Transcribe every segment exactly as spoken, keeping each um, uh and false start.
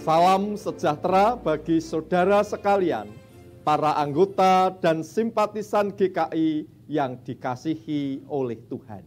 Salam sejahtera bagi saudara sekalian, para anggota dan simpatisan G K I yang dikasihi oleh Tuhan.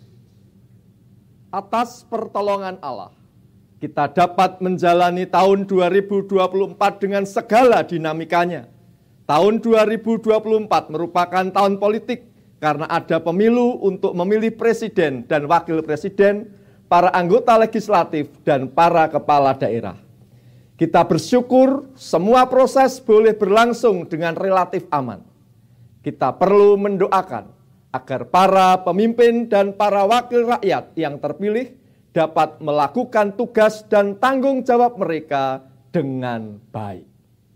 Atas pertolongan Allah, kita dapat menjalani tahun dua ribu dua puluh empat dengan segala dinamikanya. Tahun dua ribu dua puluh empat merupakan tahun politik karena ada pemilu untuk memilih presiden dan wakil presiden, para anggota legislatif, dan para kepala daerah. Kita bersyukur semua proses boleh berlangsung dengan relatif aman. Kita perlu mendoakan agar para pemimpin dan para wakil rakyat yang terpilih dapat melakukan tugas dan tanggung jawab mereka dengan baik.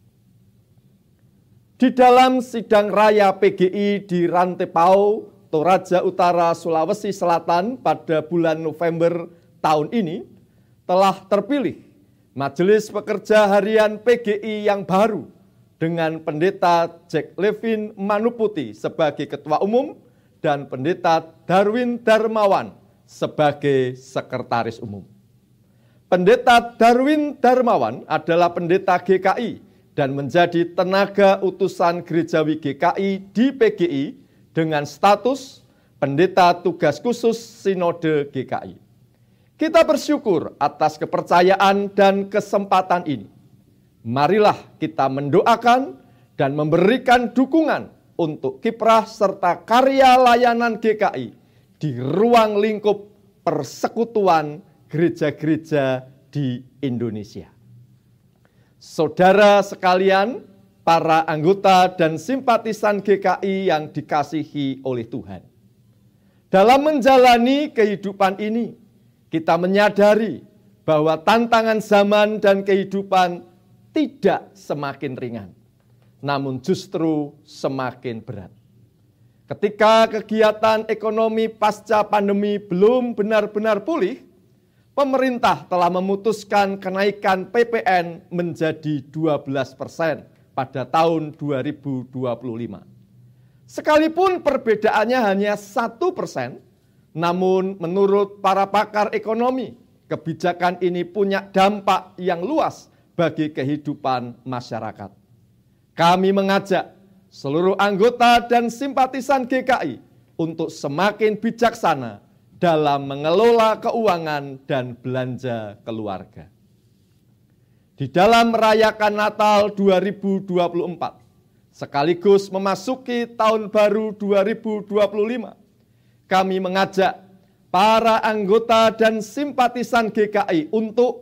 Di dalam sidang raya P G I di Rantepao, Toraja Utara, Sulawesi Selatan pada bulan November tahun ini, telah terpilih Majelis Pekerja Harian P G I yang baru dengan Pendeta Jack Levin Manuputi sebagai Ketua Umum dan Pendeta Darwin Darmawan sebagai Sekretaris Umum. Pendeta Darwin Darmawan adalah pendeta G K I dan menjadi tenaga utusan gerejawi G K I di P G I dengan status Pendeta Tugas Khusus Sinode G K I. Kita bersyukur atas kepercayaan dan kesempatan ini. Marilah kita mendoakan dan memberikan dukungan untuk kiprah serta karya layanan G K I di ruang lingkup persekutuan gereja-gereja di Indonesia. Saudara sekalian, para anggota dan simpatisan G K I yang dikasihi oleh Tuhan. Dalam menjalani kehidupan ini, kita menyadari bahwa tantangan zaman dan kehidupan tidak semakin ringan, namun justru semakin berat. Ketika kegiatan ekonomi pasca pandemi belum benar-benar pulih, pemerintah telah memutuskan kenaikan P P N menjadi dua belas persen pada tahun dua ribu dua puluh lima. Sekalipun perbedaannya hanya satu persen, namun menurut para pakar ekonomi, kebijakan ini punya dampak yang luas bagi kehidupan masyarakat. Kami mengajak seluruh anggota dan simpatisan G K I untuk semakin bijaksana dalam mengelola keuangan dan belanja keluarga. Di dalam merayakan Natal dua ribu dua puluh empat, sekaligus memasuki tahun baru dua ribu dua puluh lima, kami mengajak para anggota dan simpatisan G K I untuk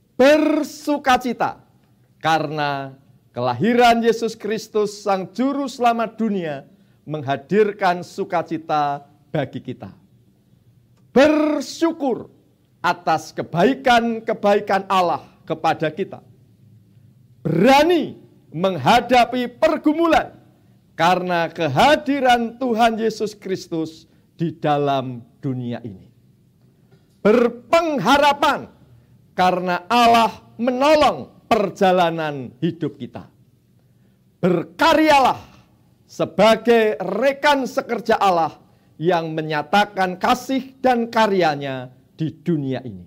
bersukacita karena kelahiran Yesus Kristus Sang Juru Selamat dunia menghadirkan sukacita bagi kita. Bersyukur atas kebaikan-kebaikan Allah kepada kita. Berani menghadapi pergumulan karena kehadiran Tuhan Yesus Kristus di dalam dunia ini. Berpengharapan karena Allah menolong perjalanan hidup kita. Berkaryalah sebagai rekan sekerja Allah yang menyatakan kasih dan karyanya di dunia ini.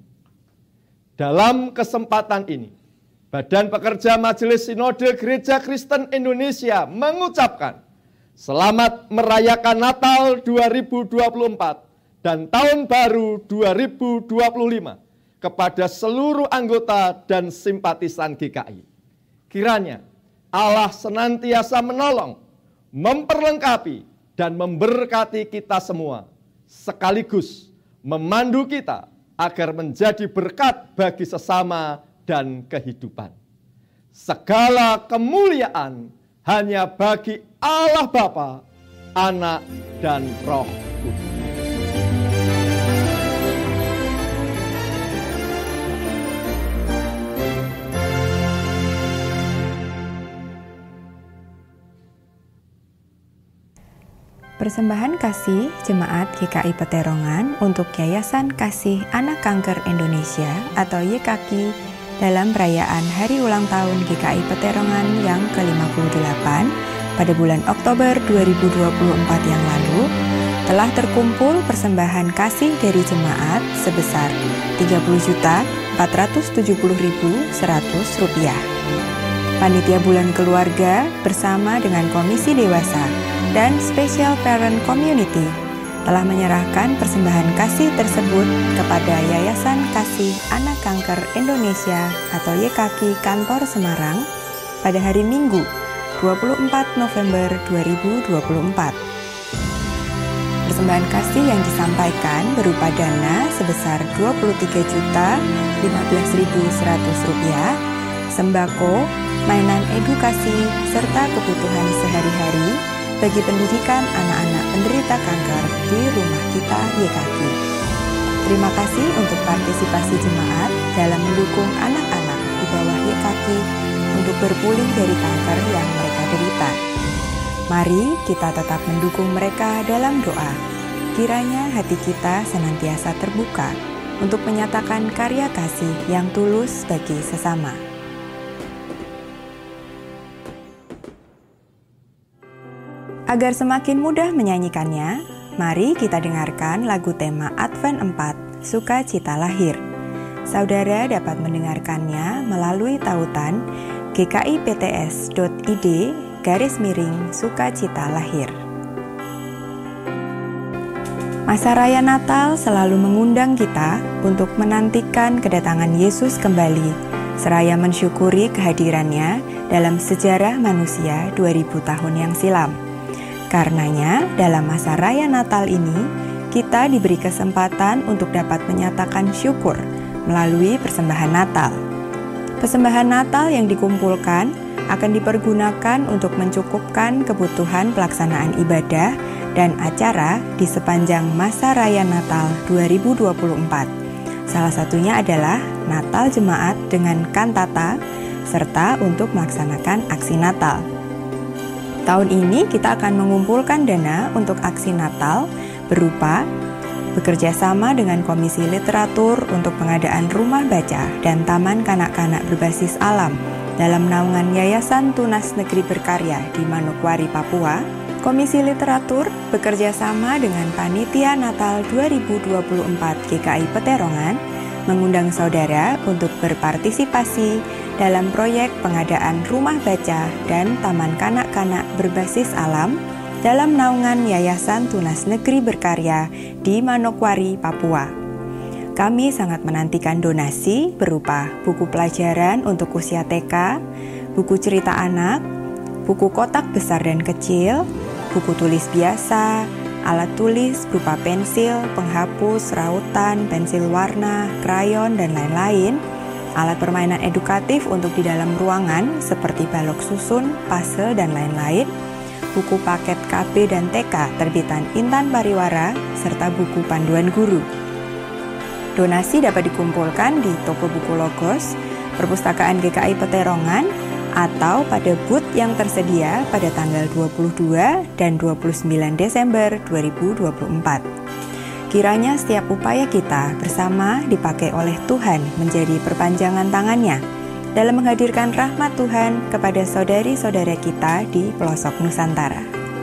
Dalam kesempatan ini, Badan Pekerja Majelis Sinode Gereja Kristen Indonesia mengucapkan selamat merayakan Natal dua ribu dua puluh empat dan Tahun Baru dua ribu dua puluh lima kepada seluruh anggota dan simpatisan G K I. Kiranya Allah senantiasa menolong, memperlengkapi, dan memberkati kita semua, sekaligus memandu kita agar menjadi berkat bagi sesama dan kehidupan. Segala kemuliaan hanya bagi Allah Bapa, Anak, dan Roh Kudus. Persembahan kasih Jemaat G K I Peterongan untuk Yayasan Kasih Anak Kanker Indonesia atau Y K K I dalam perayaan Hari Ulang Tahun G K I Peterongan yang ke lima puluh delapan pada bulan Oktober dua ribu dua puluh empat yang lalu, telah terkumpul persembahan kasih dari jemaat sebesar tiga puluh juta empat ratus tujuh puluh ribu seratus rupiah. Panitia Bulan Keluarga bersama dengan Komisi Dewasa dan Special Parent Community telah menyerahkan persembahan kasih tersebut kepada Yayasan Kasih Anak Kanker Indonesia atau Y K K I Kantor Semarang pada hari Minggu dua puluh empat November dua ribu dua puluh empat. Persembahan kasih yang disampaikan berupa dana sebesar dua puluh tiga juta lima belas ribu seratus rupiah, sembako, mainan edukasi, serta kebutuhan sehari-hari bagi pendidikan anak-anak penderita kanker di Rumah Kita Y K K I. Terima kasih untuk partisipasi jemaat dalam mendukung anak-anak di bawah Y K K I untuk berpulih dari kanker yang mereka derita. Mari kita tetap mendukung mereka dalam doa. Kiranya hati kita senantiasa terbuka untuk menyatakan karya kasih yang tulus bagi sesama. Agar semakin mudah menyanyikannya, mari kita dengarkan lagu tema Advent empat, Sukacita Lahir. Saudara dapat mendengarkannya melalui tautan g k i p t s dot i d garis miring Sukacita Lahir. Masa Raya Natal selalu mengundang kita untuk menantikan kedatangan Yesus kembali, seraya mensyukuri kehadirannya dalam sejarah manusia dua ribu tahun yang silam. Karenanya, dalam masa Raya Natal ini, kita diberi kesempatan untuk dapat menyatakan syukur melalui persembahan Natal. Persembahan Natal yang dikumpulkan akan dipergunakan untuk mencukupkan kebutuhan pelaksanaan ibadah dan acara di sepanjang masa Raya Natal dua ribu dua puluh empat. Salah satunya adalah Natal Jemaat dengan kantata, serta untuk melaksanakan aksi Natal. Tahun ini kita akan mengumpulkan dana untuk aksi Natal berupa bekerja sama dengan Komisi Literatur untuk pengadaan rumah baca dan taman kanak-kanak berbasis alam dalam naungan Yayasan Tunas Negeri Berkarya di Manokwari, Papua. Komisi Literatur bekerja sama dengan Panitia Natal dua ribu dua puluh empat G K I Peterongan mengundang saudara untuk berpartisipasi dalam proyek pengadaan rumah baca dan taman kanak-kanak berbasis alam dalam naungan Yayasan Tunas Negeri Berkarya di Manokwari, Papua. Kami sangat menantikan donasi berupa buku pelajaran untuk usia T K, buku cerita anak, buku kotak besar dan kecil, buku tulis biasa, alat tulis berupa pensil, penghapus, rautan, pensil warna, krayon, dan lain-lain, alat permainan edukatif untuk di dalam ruangan seperti balok susun, puzzle, dan lain-lain, buku paket K B dan T K terbitan Intan Pariwara, serta buku panduan guru. Donasi dapat dikumpulkan di toko buku Logos, Perpustakaan G K I Peterongan, atau pada booth yang tersedia pada tanggal dua puluh dua dan dua puluh sembilan Desember dua ribu dua puluh empat. Kiranya setiap upaya kita bersama dipakai oleh Tuhan menjadi perpanjangan tangannya dalam menghadirkan rahmat Tuhan kepada saudari-saudara kita di pelosok Nusantara.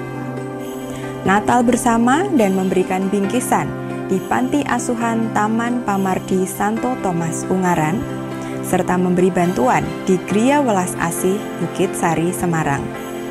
Natal bersama dan memberikan bingkisan di Panti Asuhan Taman Pamardi Santo Thomas Ungaran, serta memberi bantuan di Gria Welas Asih Bukit Sari, Semarang.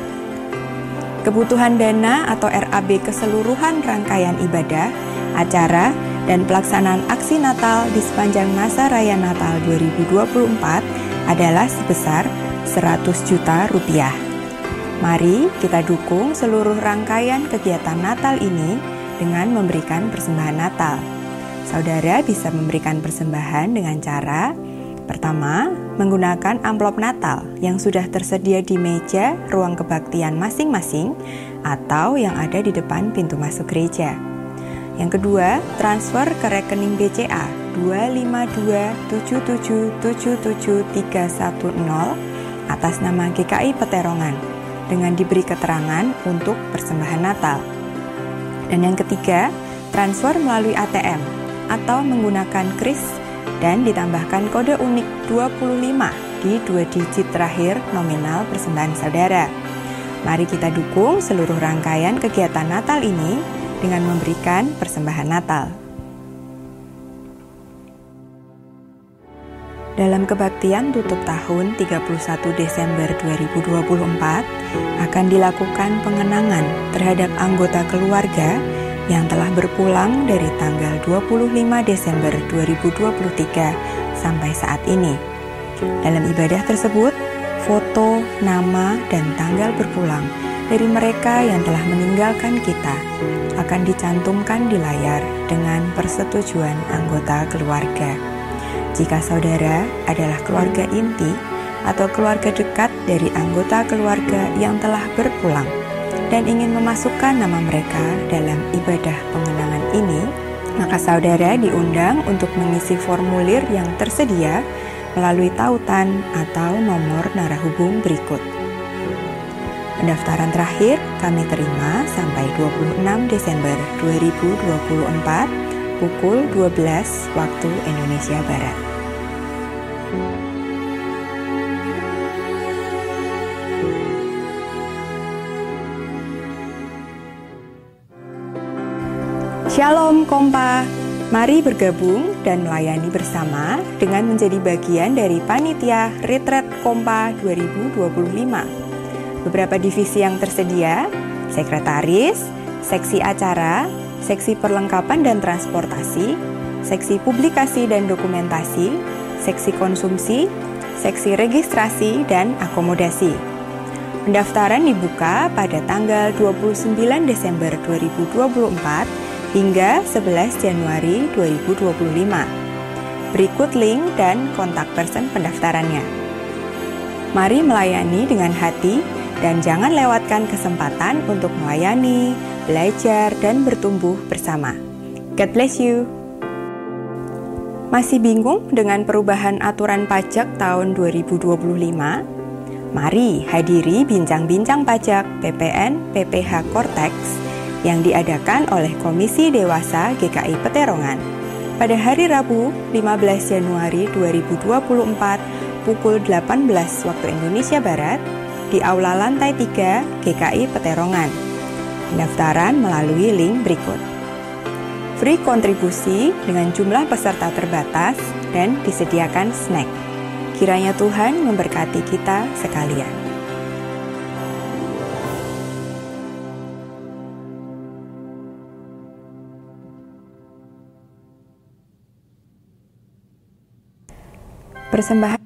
Kebutuhan dana atau R A B keseluruhan rangkaian ibadah, acara, dan pelaksanaan aksi Natal di sepanjang masa Raya Natal dua ribu dua puluh empat adalah sebesar seratus juta rupiah. Mari kita dukung seluruh rangkaian kegiatan Natal ini dengan memberikan persembahan Natal. Saudara bisa memberikan persembahan dengan cara: pertama, menggunakan amplop Natal yang sudah tersedia di meja ruang kebaktian masing-masing atau yang ada di depan pintu masuk gereja. Yang kedua, transfer ke rekening B C A dua lima dua tujuh tujuh tujuh tujuh tiga satu nol atas nama G K I Peterongan dengan diberi keterangan untuk persembahan Natal. Dan yang ketiga, transfer melalui A T M atau menggunakan kris dan ditambahkan kode unik dua puluh lima di dua digit terakhir nominal persembahan saudara. Mari kita dukung seluruh rangkaian kegiatan Natal ini dengan memberikan persembahan Natal. Dalam kebaktian tutup tahun tiga puluh satu Desember dua ribu dua puluh empat akan dilakukan pengenangan terhadap anggota keluarga yang telah berpulang dari tanggal dua puluh lima Desember dua ribu dua puluh tiga sampai saat ini. Dalam ibadah tersebut, foto, nama, dan tanggal berpulang dari mereka yang telah meninggalkan kita akan dicantumkan di layar dengan persetujuan anggota keluarga. Jika saudara adalah keluarga inti atau keluarga dekat dari anggota keluarga yang telah berpulang dan ingin memasukkan nama mereka dalam ibadah pengenangan ini, maka saudara diundang untuk mengisi formulir yang tersedia melalui tautan atau nomor narahubung berikut. Pendaftaran terakhir kami terima sampai dua puluh enam Desember dua ribu dua puluh empat pukul dua belas waktu Indonesia Barat. Shalom Kompa, mari bergabung dan melayani bersama dengan menjadi bagian dari Panitia Retreat Kompa dua ribu dua puluh lima. Beberapa divisi yang tersedia, sekretaris, seksi acara, seksi perlengkapan dan transportasi, seksi publikasi dan dokumentasi, seksi konsumsi, seksi registrasi dan akomodasi. Pendaftaran dibuka pada tanggal dua puluh sembilan Desember dua ribu dua puluh empat hingga sebelas Januari dua ribu dua puluh lima. Berikut link dan kontak person pendaftarannya. Mari melayani dengan hati dan jangan lewatkan kesempatan untuk melayani, belajar, dan bertumbuh bersama. God bless you. Masih bingung dengan perubahan aturan pajak tahun dua ribu dua puluh lima? Mari hadiri bincang-bincang pajak P P N P P H Kortex yang diadakan oleh Komisi Dewasa G K I Peterongan pada hari Rabu lima belas Januari dua ribu dua puluh empat pukul delapan belas waktu Indonesia Barat di Aula Lantai tiga G K I Peterongan. Pendaftaran melalui link berikut. Free kontribusi dengan jumlah peserta terbatas dan disediakan snack. Kiranya Tuhan memberkati kita sekalian. Persembahan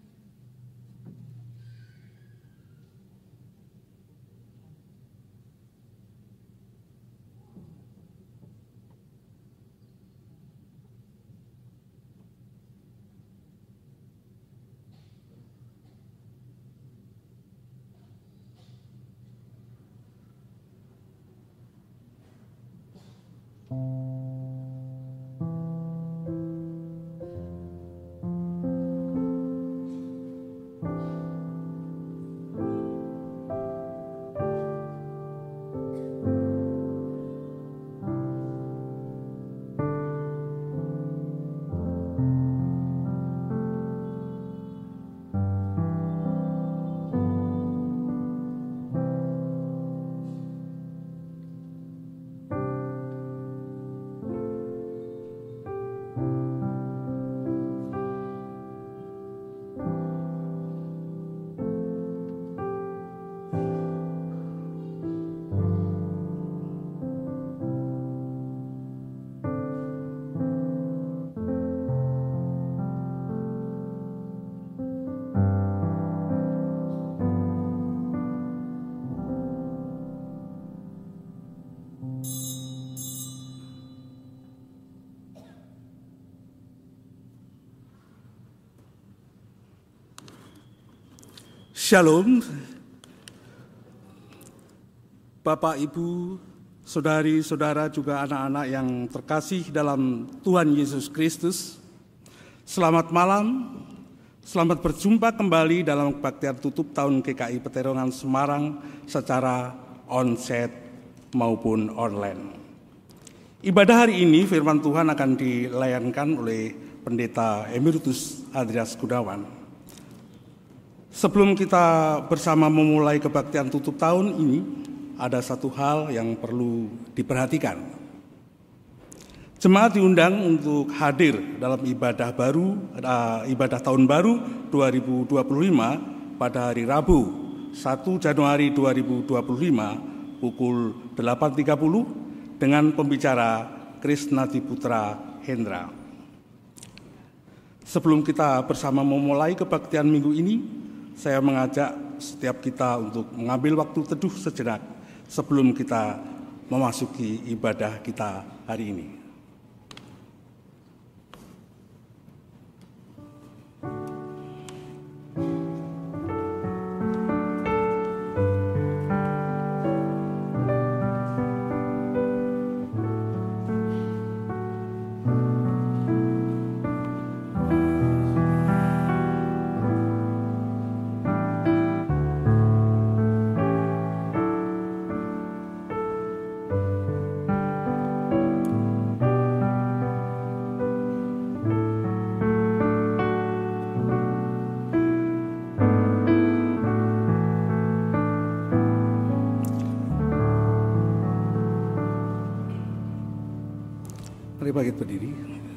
Shalom, Bapak, Ibu, saudari-saudara, juga anak-anak yang terkasih dalam Tuhan Yesus Kristus. Selamat malam, selamat berjumpa kembali dalam kebaktian tutup tahun G K I Peterongan Semarang secara onsite maupun online. Ibadah hari ini firman Tuhan akan dilayankan oleh Pendeta Emeritus Andreas Gunawan. Sebelum kita bersama memulai kebaktian tutup tahun ini, ada satu hal yang perlu diperhatikan. Jemaat diundang untuk hadir dalam ibadah baru, uh, ibadah tahun baru dua ribu dua puluh lima pada hari Rabu, satu Januari dua ribu dua puluh lima pukul delapan tiga puluh dengan pembicara Krisnadi Putra Hendra. Sebelum kita bersama memulai kebaktian minggu ini, saya mengajak setiap kita untuk mengambil waktu teduh sejenak sebelum kita memasuki ibadah kita hari ini. Mari bangkit berdiri.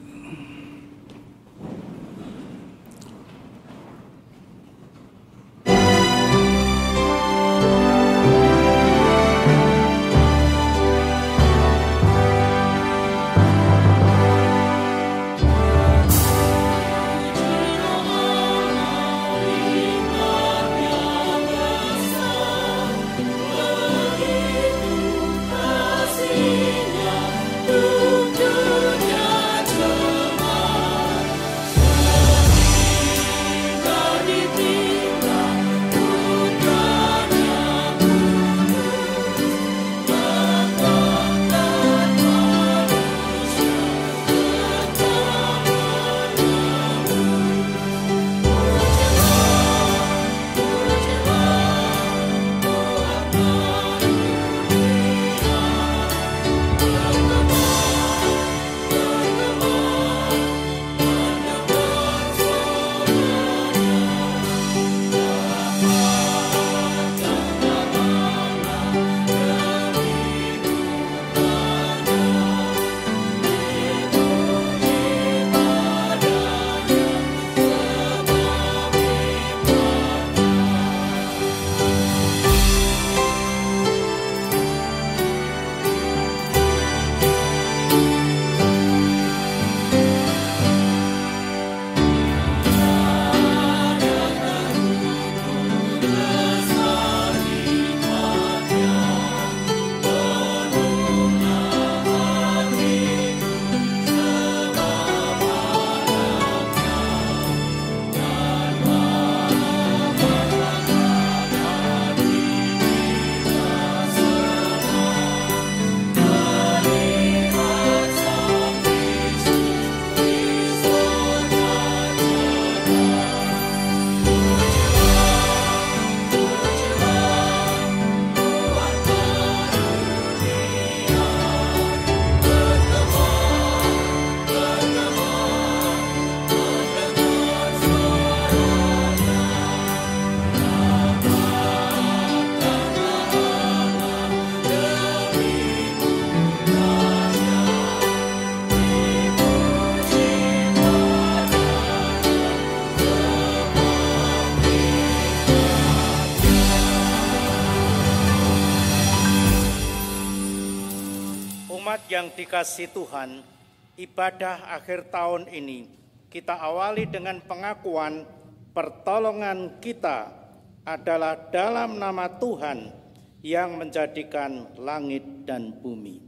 Yang dikasihi Tuhan, ibadah akhir tahun ini kita awali dengan pengakuan pertolongan kita adalah dalam nama Tuhan yang menjadikan langit dan bumi.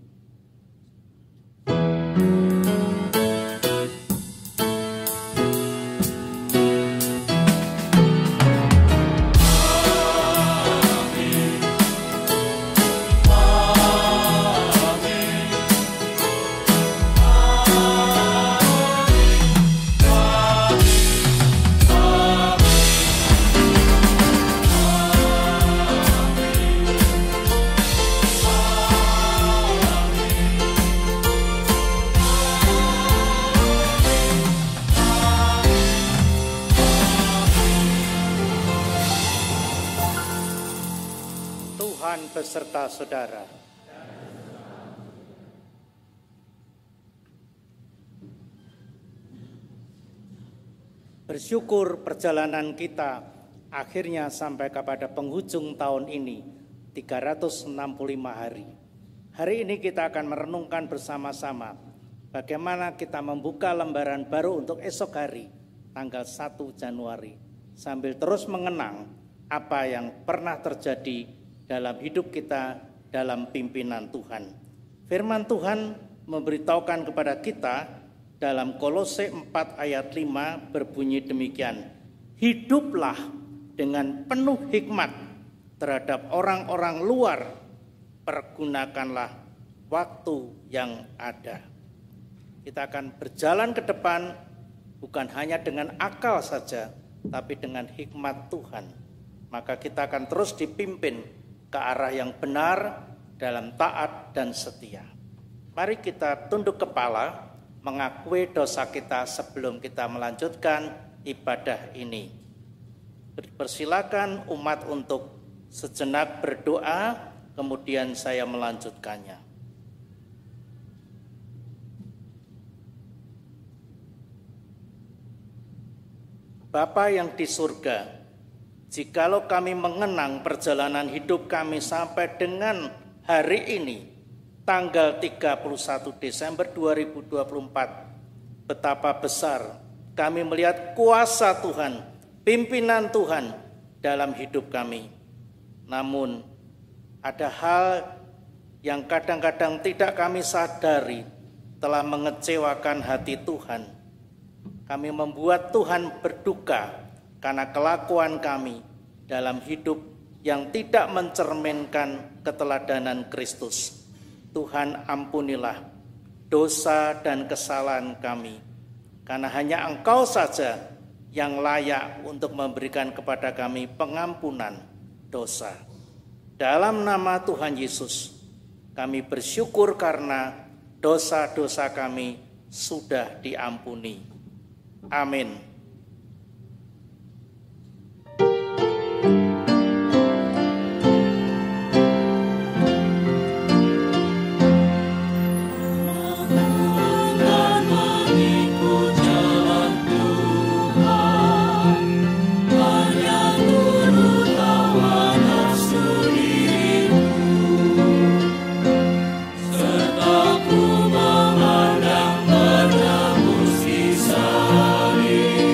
beserta saudara. Bersyukur perjalanan kita akhirnya sampai kepada penghujung tahun ini, tiga ratus enam puluh lima hari. Hari ini kita akan merenungkan bersama-sama bagaimana kita membuka lembaran baru untuk esok hari, tanggal satu Januari, sambil terus mengenang apa yang pernah terjadi dalam hidup kita dalam pimpinan Tuhan. Firman Tuhan memberitahukan kepada kita dalam Kolose empat ayat lima berbunyi demikian, hiduplah dengan penuh hikmat terhadap orang-orang luar, pergunakanlah waktu yang ada. Kita akan berjalan ke depan bukan hanya dengan akal saja, tapi dengan hikmat Tuhan. Maka kita akan terus dipimpin ke arah yang benar dalam taat dan setia. Mari kita tunduk kepala, mengakui dosa kita sebelum kita melanjutkan ibadah ini. Persilakan umat untuk sejenak berdoa, kemudian saya melanjutkannya. Bapa yang di surga, jikalau kami mengenang perjalanan hidup kami sampai dengan hari ini, tanggal tiga puluh satu Desember dua ribu dua puluh empat, betapa besar kami melihat kuasa Tuhan, pimpinan Tuhan dalam hidup kami. Namun ada hal yang kadang-kadang tidak kami sadari telah mengecewakan hati Tuhan. Kami membuat Tuhan berduka karena kelakuan kami dalam hidup yang tidak mencerminkan keteladanan Kristus. Tuhan ampunilah dosa dan kesalahan kami, karena hanya Engkau saja yang layak untuk memberikan kepada kami pengampunan dosa. Dalam nama Tuhan Yesus, kami bersyukur karena dosa-dosa kami sudah diampuni. Amin. Serta ku memandang menembus kisah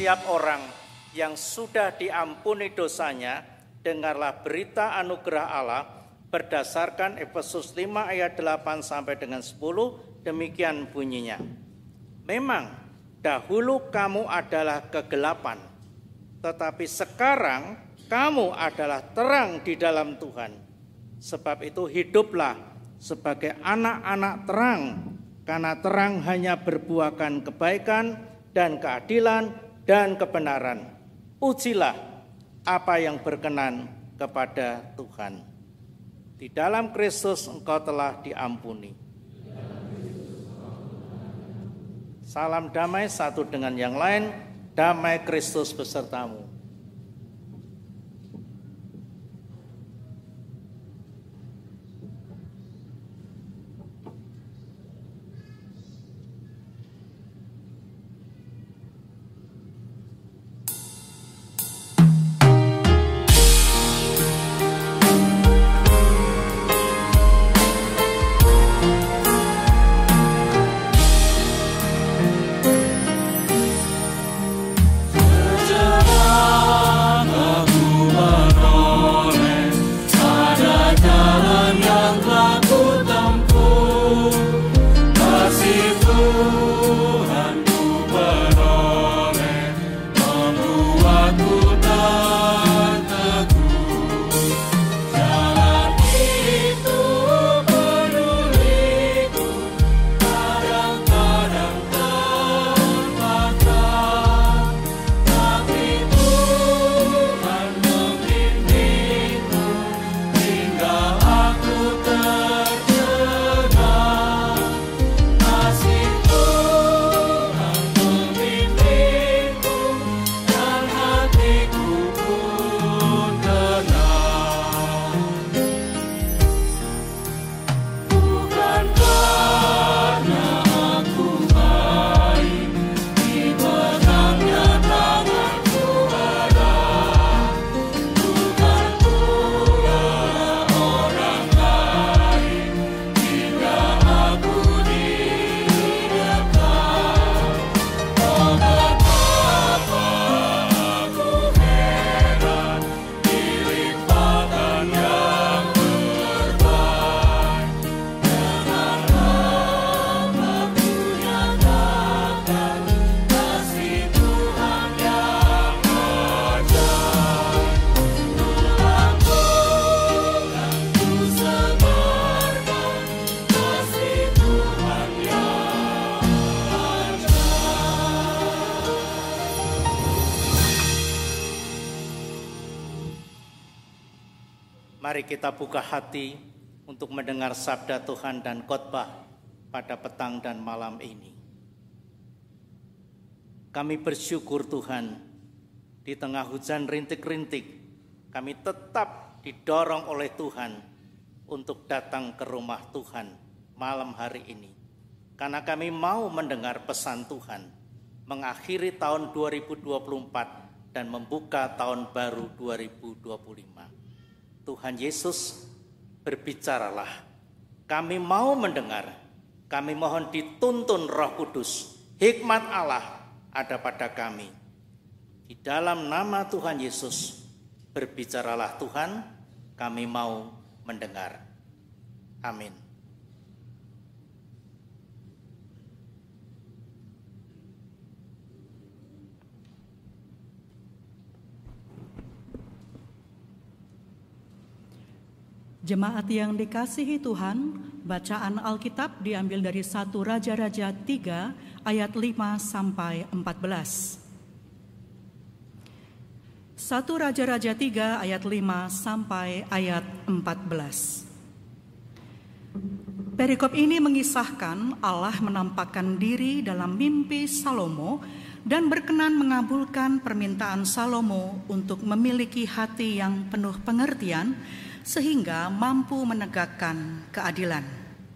setiap orang yang sudah diampuni dosanya, dengarlah berita anugerah Allah berdasarkan Efesus lima ayat delapan sampai dengan sepuluh, demikian bunyinya. Memang dahulu kamu adalah kegelapan, tetapi sekarang kamu adalah terang di dalam Tuhan. Sebab itu hiduplah sebagai anak-anak terang, karena terang hanya berbuahkan kebaikan dan keadilan dan kebenaran. Ujilah apa yang berkenan kepada Tuhan. Di dalam Kristus engkau telah diampuni. Salam damai satu dengan yang lain, damai Kristus besertamu. Mari kita buka hati untuk mendengar sabda Tuhan dan khotbah pada petang dan malam ini. Kami bersyukur Tuhan, di tengah hujan rintik-rintik, kami tetap didorong oleh Tuhan untuk datang ke rumah Tuhan malam hari ini. Karena kami mau mendengar pesan Tuhan, mengakhiri tahun dua ribu dua puluh empat dan membuka tahun baru dua ribu dua puluh lima. Tuhan Yesus, berbicaralah. Kami mau mendengar. Kami mohon dituntun Roh Kudus. Hikmat Allah ada pada kami. Di dalam nama Tuhan Yesus, berbicaralah Tuhan, kami mau mendengar. Amin. Jemaat yang dikasihi Tuhan, bacaan Alkitab diambil dari satu Raja-Raja tiga ayat lima sampai empat belas. satu Raja-Raja tiga ayat lima sampai ayat empat belas. Perikop ini mengisahkan Allah menampakkan diri dalam mimpi Salomo dan berkenan mengabulkan permintaan Salomo untuk memiliki hati yang penuh pengertian sehingga mampu menegakkan keadilan.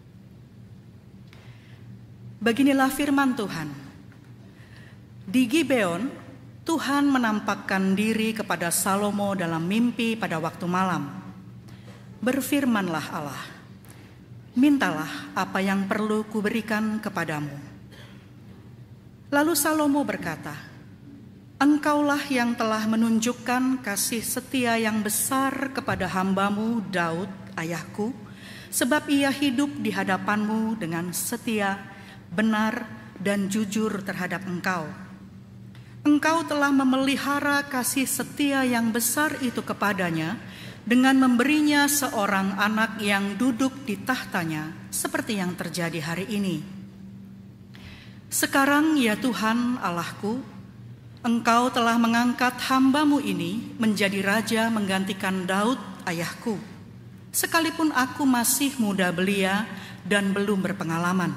Beginilah firman Tuhan. Di Gibeon, Tuhan menampakkan diri kepada Salomo dalam mimpi pada waktu malam. Berfirmanlah Allah, mintalah apa yang perlu kuberikan kepadamu. Lalu Salomo berkata, Engkaulah yang telah menunjukkan kasih setia yang besar kepada hamba-Mu Daud, ayahku, sebab ia hidup di hadapan-Mu dengan setia, benar, dan jujur terhadap Engkau. Engkau telah memelihara kasih setia yang besar itu kepadanya dengan memberinya seorang anak yang duduk di tahtanya, seperti yang terjadi hari ini. Sekarang ya Tuhan Allahku, Engkau telah mengangkat hamba-Mu ini menjadi raja menggantikan Daud, ayahku, sekalipun aku masih muda belia dan belum berpengalaman.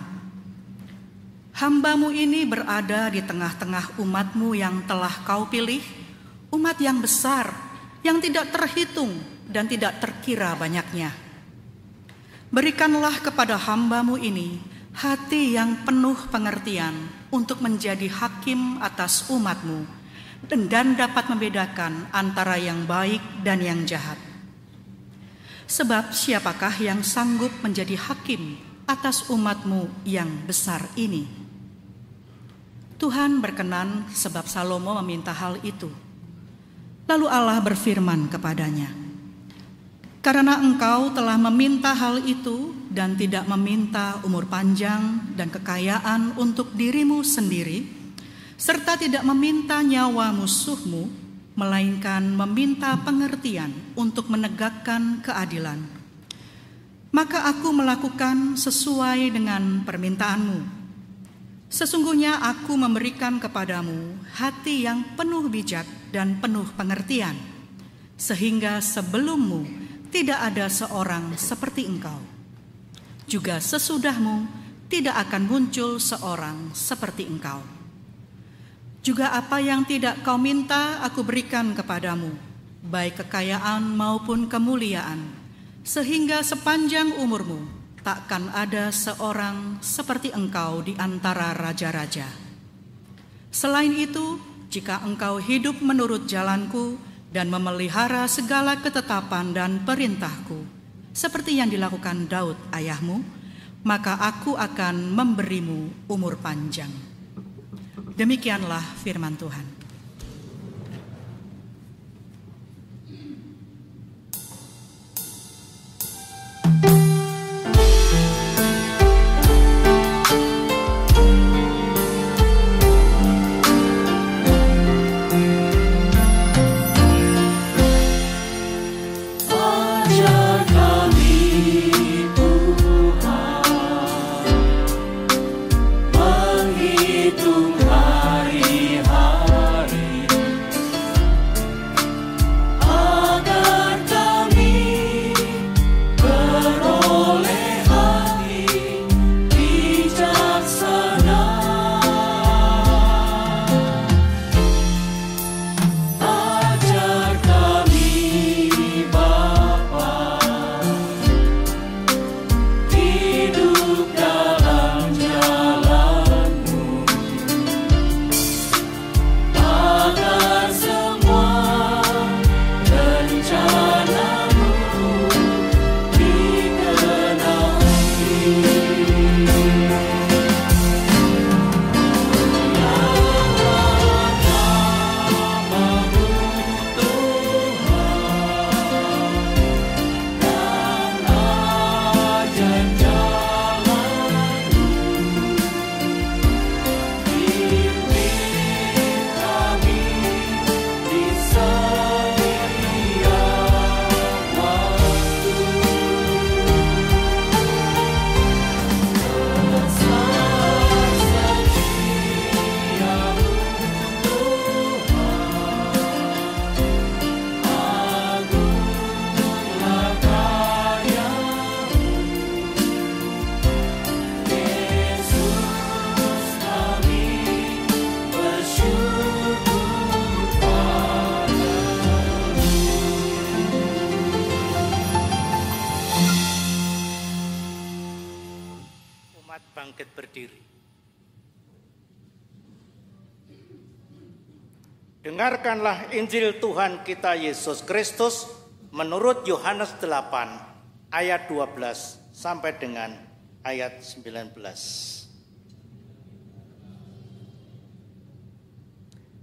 Hamba-Mu ini berada di tengah-tengah umat-Mu yang telah Kau pilih, umat yang besar, yang tidak terhitung dan tidak terkira banyaknya. Berikanlah kepada hamba-Mu ini hati yang penuh pengertian untuk menjadi hakim atas umat-Mu dan dapat membedakan antara yang baik dan yang jahat. Sebab siapakah yang sanggup menjadi hakim atas umat-Mu yang besar ini? Tuhan berkenan sebab Salomo meminta hal itu. Lalu Allah berfirman kepadanya, "Karena engkau telah meminta hal itu dan tidak meminta umur panjang dan kekayaan untuk dirimu sendiri, serta tidak meminta nyawa musuhmu, melainkan meminta pengertian untuk menegakkan keadilan, maka aku melakukan sesuai dengan permintaanmu. Sesungguhnya aku memberikan kepadamu hati yang penuh bijak dan penuh pengertian, sehingga sebelummu tidak ada seorang seperti engkau. Juga sesudahmu tidak akan muncul seorang seperti engkau. Juga apa yang tidak kau minta aku berikan kepadamu, baik kekayaan maupun kemuliaan, sehingga sepanjang umurmu takkan ada seorang seperti engkau di antara raja-raja. Selain itu, jika engkau hidup menurut jalanku dan memelihara segala ketetapan dan perintahku, seperti yang dilakukan Daud ayahmu, maka aku akan memberimu umur panjang." Demikianlah firman Tuhan. Bangkit berdiri. Dengarkanlah Injil Tuhan kita Yesus Kristus menurut Yohanes delapan ayat dua belas sampai dengan ayat sembilan belas.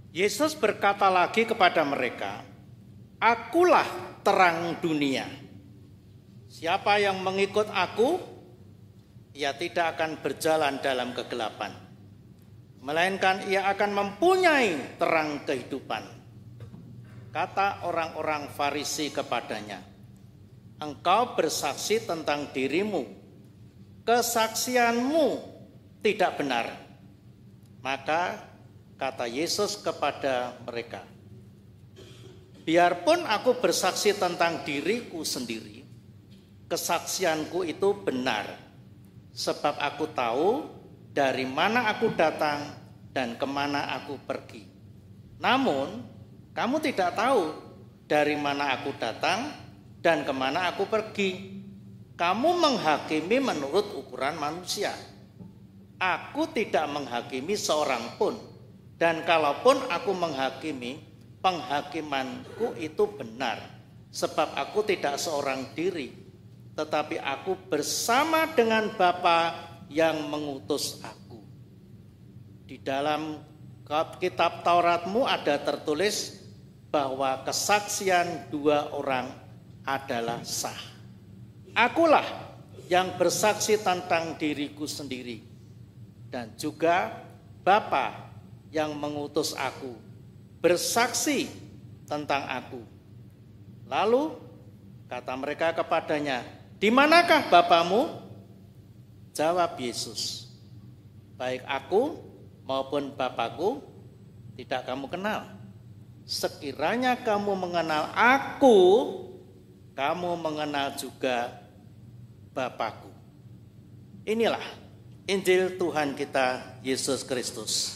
Yesus berkata lagi kepada mereka, "Akulah terang dunia. Siapa yang mengikut aku, ia tidak akan berjalan dalam kegelapan, melainkan ia akan mempunyai terang kehidupan." Kata orang-orang Farisi kepadanya, "Engkau bersaksi tentang dirimu, kesaksianmu tidak benar." Maka kata Yesus kepada mereka, "Biarpun aku bersaksi tentang diriku sendiri, kesaksianku itu benar, sebab aku tahu dari mana aku datang dan kemana aku pergi. Namun kamu tidak tahu dari mana aku datang dan kemana aku pergi. Kamu menghakimi menurut ukuran manusia. Aku tidak menghakimi seorang pun, dan kalaupun aku menghakimi, penghakimanku itu benar, sebab aku tidak seorang diri, tetapi aku bersama dengan Bapa yang mengutus aku. Di dalam kitab Tauratmu ada tertulis bahwa kesaksian dua orang adalah sah. Akulah yang bersaksi tentang diriku sendiri, dan juga Bapa yang mengutus aku bersaksi tentang aku." Lalu kata mereka kepadanya, "Di manakah Bapamu?" Jawab Yesus, "Baik aku maupun Bapakku tidak kamu kenal. Sekiranya kamu mengenal aku, kamu mengenal juga Bapakku." Inilah Injil Tuhan kita Yesus Kristus.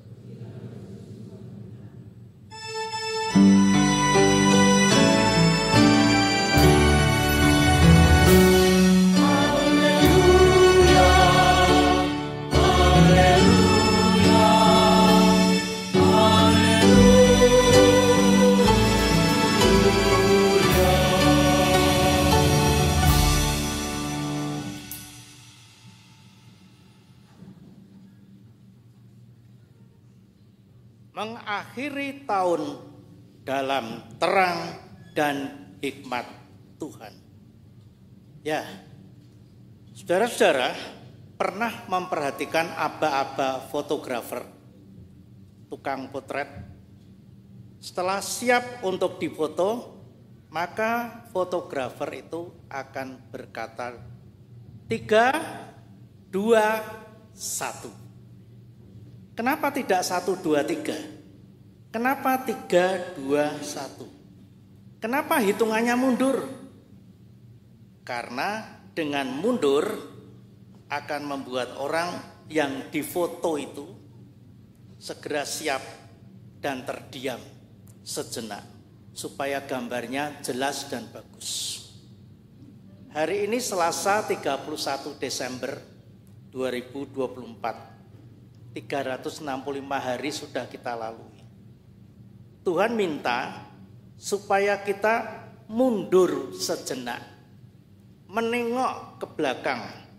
Mengakhiri tahun dalam terang dan hikmat Tuhan. Ya, saudara-saudara pernah memperhatikan aba-aba fotografer, tukang potret? Setelah siap untuk difoto, maka fotografer itu akan berkata, tiga, dua, satu. Kenapa tidak satu, dua, tiga? Kenapa tiga, dua, satu? Kenapa hitungannya mundur? Karena dengan mundur akan membuat orang yang difoto itu segera siap dan terdiam sejenak supaya gambarnya jelas dan bagus. Hari ini Selasa tiga puluh satu Desember dua ribu dua puluh empat. tiga ratus enam puluh lima hari sudah kita lalui. Tuhan minta supaya kita mundur sejenak, menengok ke belakang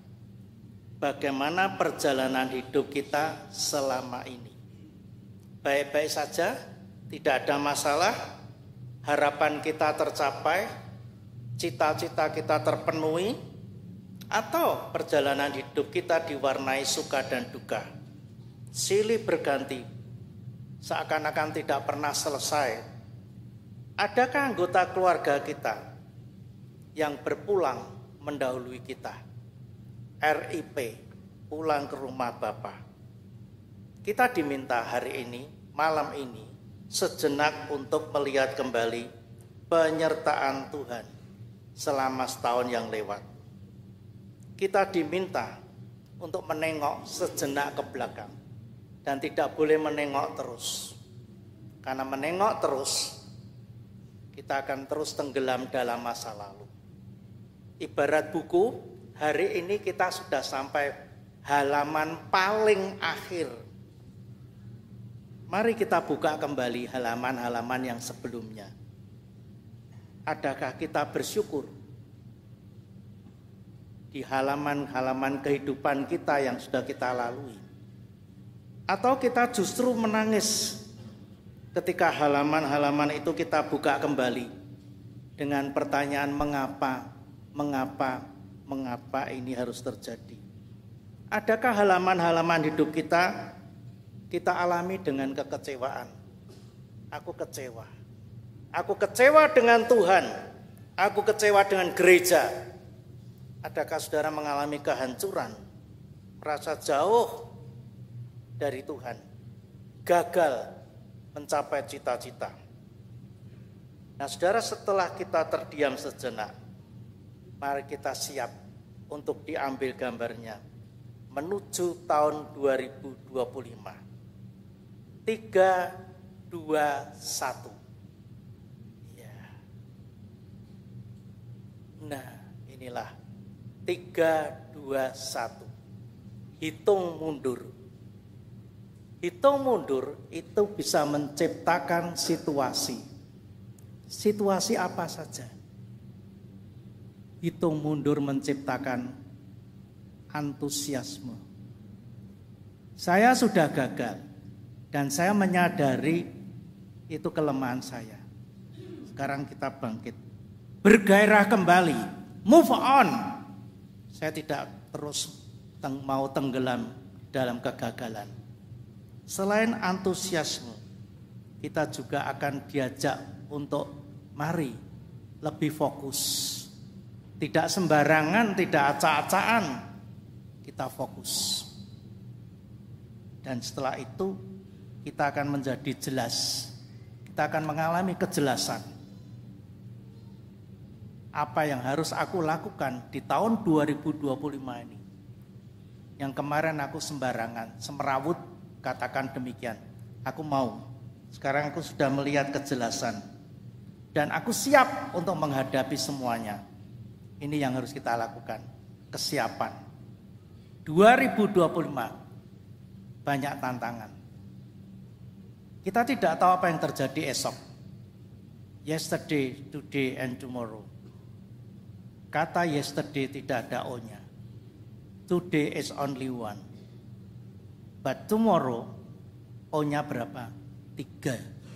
bagaimana perjalanan hidup kita selama ini. Baik-baik saja, tidak ada masalah, harapan kita tercapai, cita-cita kita terpenuhi, atau perjalanan hidup kita diwarnai suka dan duka, silih berganti, seakan-akan tidak pernah selesai. Adakah anggota keluarga kita yang berpulang mendahului kita? R I P, pulang ke rumah Bapa. Kita diminta hari ini, malam ini, sejenak untuk melihat kembali penyertaan Tuhan selama setahun yang lewat. Kita diminta untuk menengok sejenak ke belakang. Dan tidak boleh menengok terus. Karena menengok terus, kita akan terus tenggelam dalam masa lalu. Ibarat buku, hari ini kita sudah sampai halaman paling akhir. Mari kita buka kembali halaman-halaman yang sebelumnya. Adakah kita bersyukur di halaman-halaman kehidupan kita yang sudah kita lalui? Atau kita justru menangis ketika halaman-halaman itu kita buka kembali dengan pertanyaan mengapa, mengapa, mengapa ini harus terjadi. Adakah halaman-halaman hidup kita kita alami dengan kekecewaan? Aku kecewa. Aku kecewa dengan Tuhan. Aku kecewa dengan gereja. Adakah saudara mengalami kehancuran? Merasa jauh dari Tuhan. Gagal mencapai cita-cita. Nah saudara, setelah kita terdiam sejenak, mari kita siap untuk diambil gambarnya menuju tahun dua ribu dua puluh lima. Tiga, dua, satu. Ya. Nah inilah tiga, dua, satu. Hitung mundur. Hitung mundur itu bisa menciptakan situasi. Situasi apa saja. Hitung mundur menciptakan antusiasme. Saya sudah gagal dan saya menyadari itu kelemahan saya. Sekarang kita bangkit, bergairah kembali, move on. Saya tidak terus teng- mau tenggelam dalam kegagalan. Selain antusiasme, kita juga akan diajak untuk mari lebih fokus. Tidak sembarangan, tidak acak-acakan, kita fokus. Dan setelah itu kita akan menjadi jelas. Kita akan mengalami kejelasan. Apa yang harus aku lakukan di tahun dua ribu dua puluh lima ini. Yang kemarin aku sembarangan, semerawut, katakan demikian. Aku mau. Sekarang aku sudah melihat kejelasan. Dan aku siap untuk menghadapi semuanya. Ini yang harus kita lakukan. Kesiapan. dua ribu dua puluh lima. Banyak tantangan. Kita tidak tahu apa yang terjadi esok. Yesterday, today, and tomorrow. Kata yesterday tidak ada O-nya. Today is only one. But tomorrow, O-nya berapa? Tiga.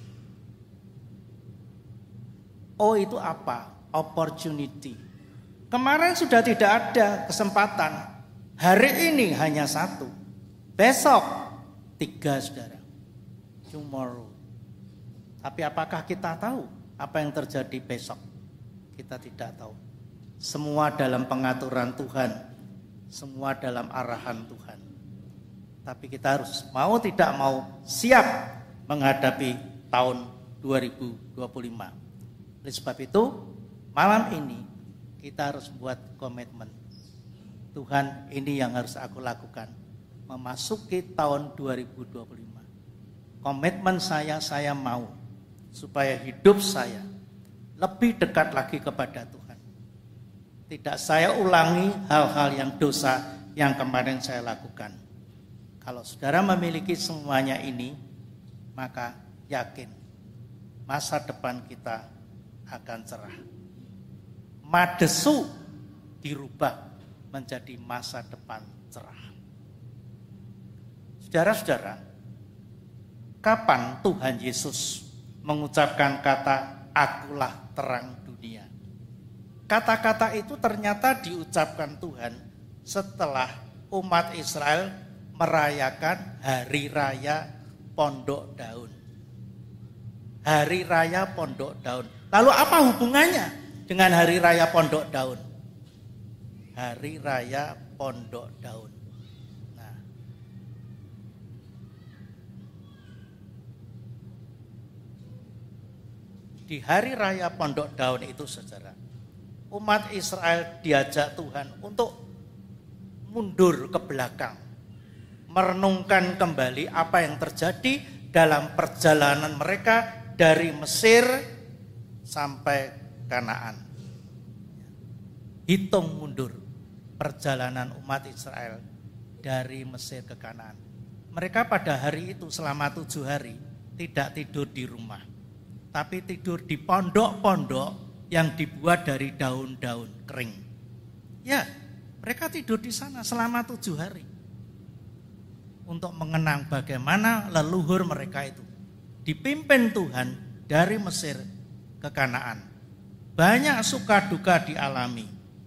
O itu apa? Opportunity. Kemarin sudah tidak ada kesempatan. Hari ini hanya satu. Besok tiga, saudara. Tomorrow. Tapi apakah kita tahu apa yang terjadi besok? Kita tidak tahu. Semua dalam pengaturan Tuhan. Semua dalam arahan Tuhan. Tapi kita harus mau tidak mau siap menghadapi tahun dua ribu dua puluh lima. Oleh sebab itu, malam ini kita harus buat komitmen. Tuhan, ini yang harus aku lakukan. Memasuki tahun dua ribu dua puluh lima. Komitmen saya, saya mau supaya hidup saya lebih dekat lagi kepada Tuhan. Tidak saya ulangi hal-hal yang dosa yang kemarin saya lakukan. Kalau saudara memiliki semuanya ini, maka yakin masa depan kita akan cerah. Madesu dirubah menjadi masa depan cerah. Saudara-saudara, kapan Tuhan Yesus mengucapkan kata akulah terang dunia? Kata-kata itu ternyata diucapkan Tuhan setelah umat Israel merayakan hari raya Pondok Daun. Hari raya Pondok Daun. Lalu apa hubungannya dengan hari raya Pondok Daun? Hari raya Pondok Daun. Nah, di hari raya Pondok Daun itu, saudara, umat Israel diajak Tuhan untuk mundur ke belakang, merenungkan kembali apa yang terjadi dalam perjalanan mereka dari Mesir sampai Kanaan. Hitung mundur perjalanan umat Israel dari Mesir ke Kanaan. Mereka pada hari itu selama tujuh hari tidak tidur di rumah, tapi tidur di pondok-pondok yang dibuat dari daun-daun kering. Ya, mereka tidur di sana selama tujuh hari. Untuk mengenang bagaimana leluhur mereka itu dipimpin Tuhan dari Mesir ke Kanaan. Banyak suka duka dialami.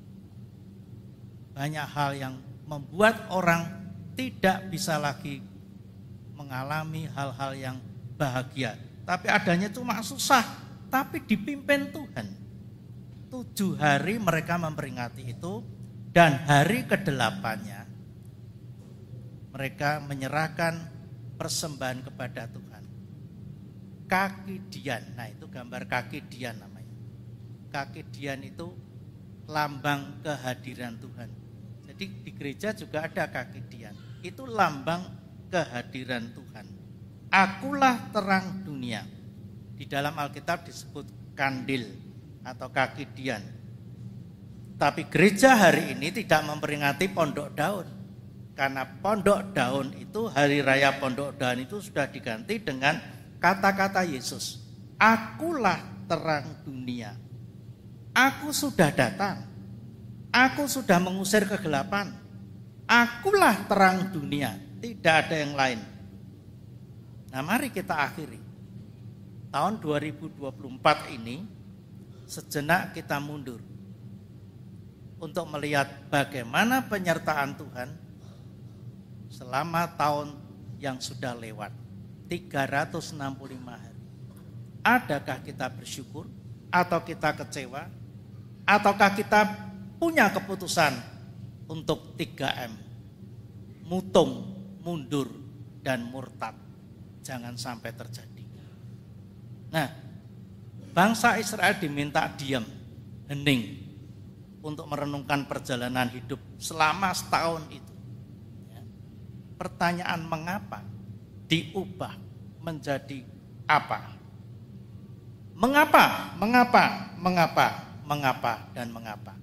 Banyak hal yang membuat orang tidak bisa lagi mengalami hal-hal yang bahagia. Tapi adanya cuma susah, tapi dipimpin Tuhan. Tujuh hari mereka memperingati itu, dan hari kedelapannya mereka menyerahkan persembahan kepada Tuhan. Kaki dian, nah itu gambar kaki dian namanya. Kaki dian itu lambang kehadiran Tuhan. Jadi di gereja juga ada kaki dian. Itu lambang kehadiran Tuhan. Akulah terang dunia. Di dalam Alkitab disebut kandil atau kaki dian. Tapi gereja hari ini tidak memperingati pondok daun. Karena pondok daun itu, hari raya pondok daun itu sudah diganti dengan kata-kata Yesus. Akulah terang dunia. Aku sudah datang. Aku sudah mengusir kegelapan. Akulah terang dunia. Tidak ada yang lain. Nah, mari kita akhiri. Tahun dua ribu dua puluh empat ini sejenak kita mundur untuk melihat bagaimana penyertaan Tuhan selama tahun yang sudah lewat, tiga ratus enam puluh lima hari. Adakah kita bersyukur atau kita kecewa? Ataukah kita punya keputusan untuk tiga M? Mutung, mundur, dan murtad. Jangan sampai terjadi. Nah, bangsa Israel diminta diam, hening, untuk merenungkan perjalanan hidup selama setahun itu. Ya. Pertanyaan mengapa diubah menjadi apa? Mengapa, mengapa, mengapa, mengapa, dan mengapa?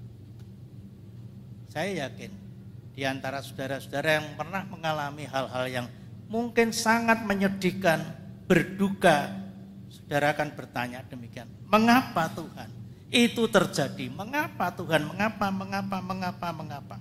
Saya yakin di antara saudara-saudara yang pernah mengalami hal-hal yang mungkin sangat menyedihkan, berduka, saudara akan bertanya demikian, mengapa Tuhan itu terjadi? Mengapa Tuhan? Mengapa, mengapa, mengapa, mengapa?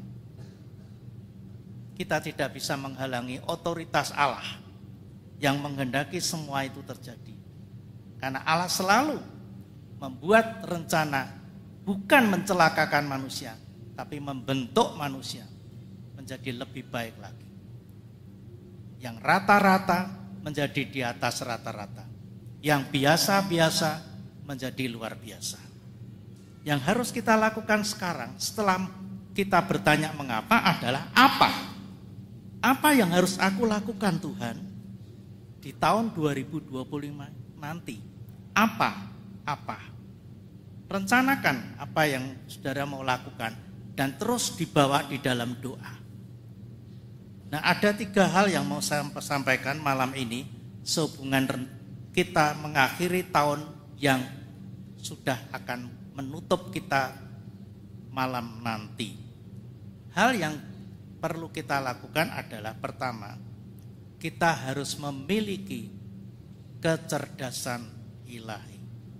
Kita tidak bisa menghalangi otoritas Allah yang menghendaki semua itu terjadi. Karena Allah selalu membuat rencana bukan mencelakakan manusia, tapi membentuk manusia menjadi lebih baik lagi. Yang rata-rata menjadi di atas rata-rata. Yang biasa-biasa menjadi luar biasa. Yang harus kita lakukan sekarang setelah kita bertanya mengapa adalah apa? Apa yang harus aku lakukan Tuhan di tahun dua ribu dua puluh lima nanti? Apa? Apa? Rencanakan apa yang saudara mau lakukan dan terus dibawa di dalam doa. Nah, ada tiga hal yang mau saya sampaikan malam ini sehubungan kita mengakhiri tahun yang sudah akan menutup kita malam nanti. Hal yang perlu kita lakukan adalah pertama, kita harus memiliki kecerdasan ilahi.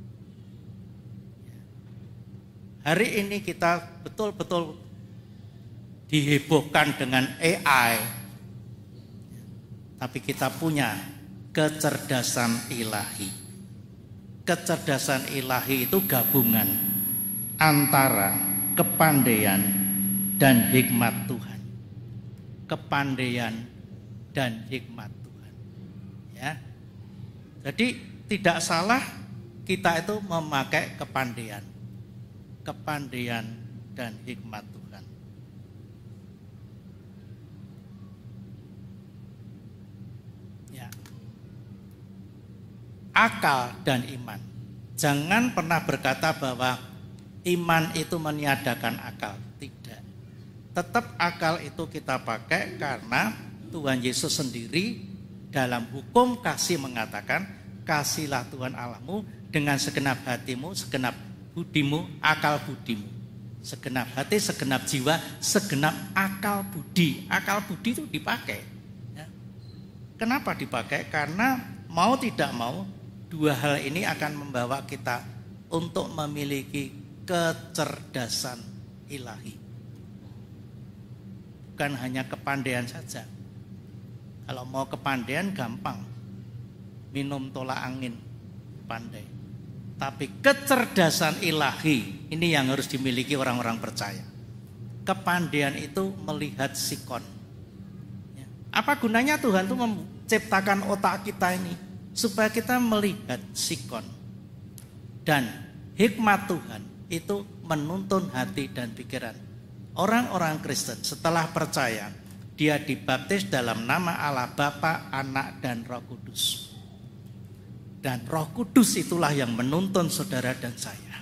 Hari ini kita betul-betul dihebohkan dengan A I, tapi kita punya kecerdasan ilahi. Kecerdasan ilahi itu gabungan antara kepandaian dan hikmat Tuhan. Kepandaian dan hikmat Tuhan. Ya. Jadi tidak salah kita itu memakai kepandaian. Kepandaian dan hikmat Tuhan. Ya. Akal dan iman. Jangan pernah berkata bahwa iman itu meniadakan akal. Tidak. Tetap akal itu kita pakai karena Tuhan Yesus sendiri dalam hukum kasih mengatakan, kasihlah Tuhan Allahmu dengan segenap hatimu, segenap budimu, akal budimu. Segenap hati, segenap jiwa, segenap akal budi. Akal budi itu dipakai. Ya. Kenapa dipakai? Karena mau tidak mau, dua hal ini akan membawa kita untuk memiliki kecerdasan ilahi. Bukan hanya kepandaian saja. Kalau mau kepandaian gampang. minum tolak angin, pandai. Tapi kecerdasan ilahi ini yang harus dimiliki orang-orang percaya. Kepandaian itu melihat sikon. Apa gunanya Tuhan itu menciptakan otak kita ini? Supaya kita melihat sikon. Dan hikmat Tuhan itu menuntun hati dan pikiran. Orang-orang Kristen setelah percaya, dia dibaptis dalam nama Allah Bapa, Anak, dan Roh Kudus. Dan Roh Kudus itulah yang menuntun saudara dan saya.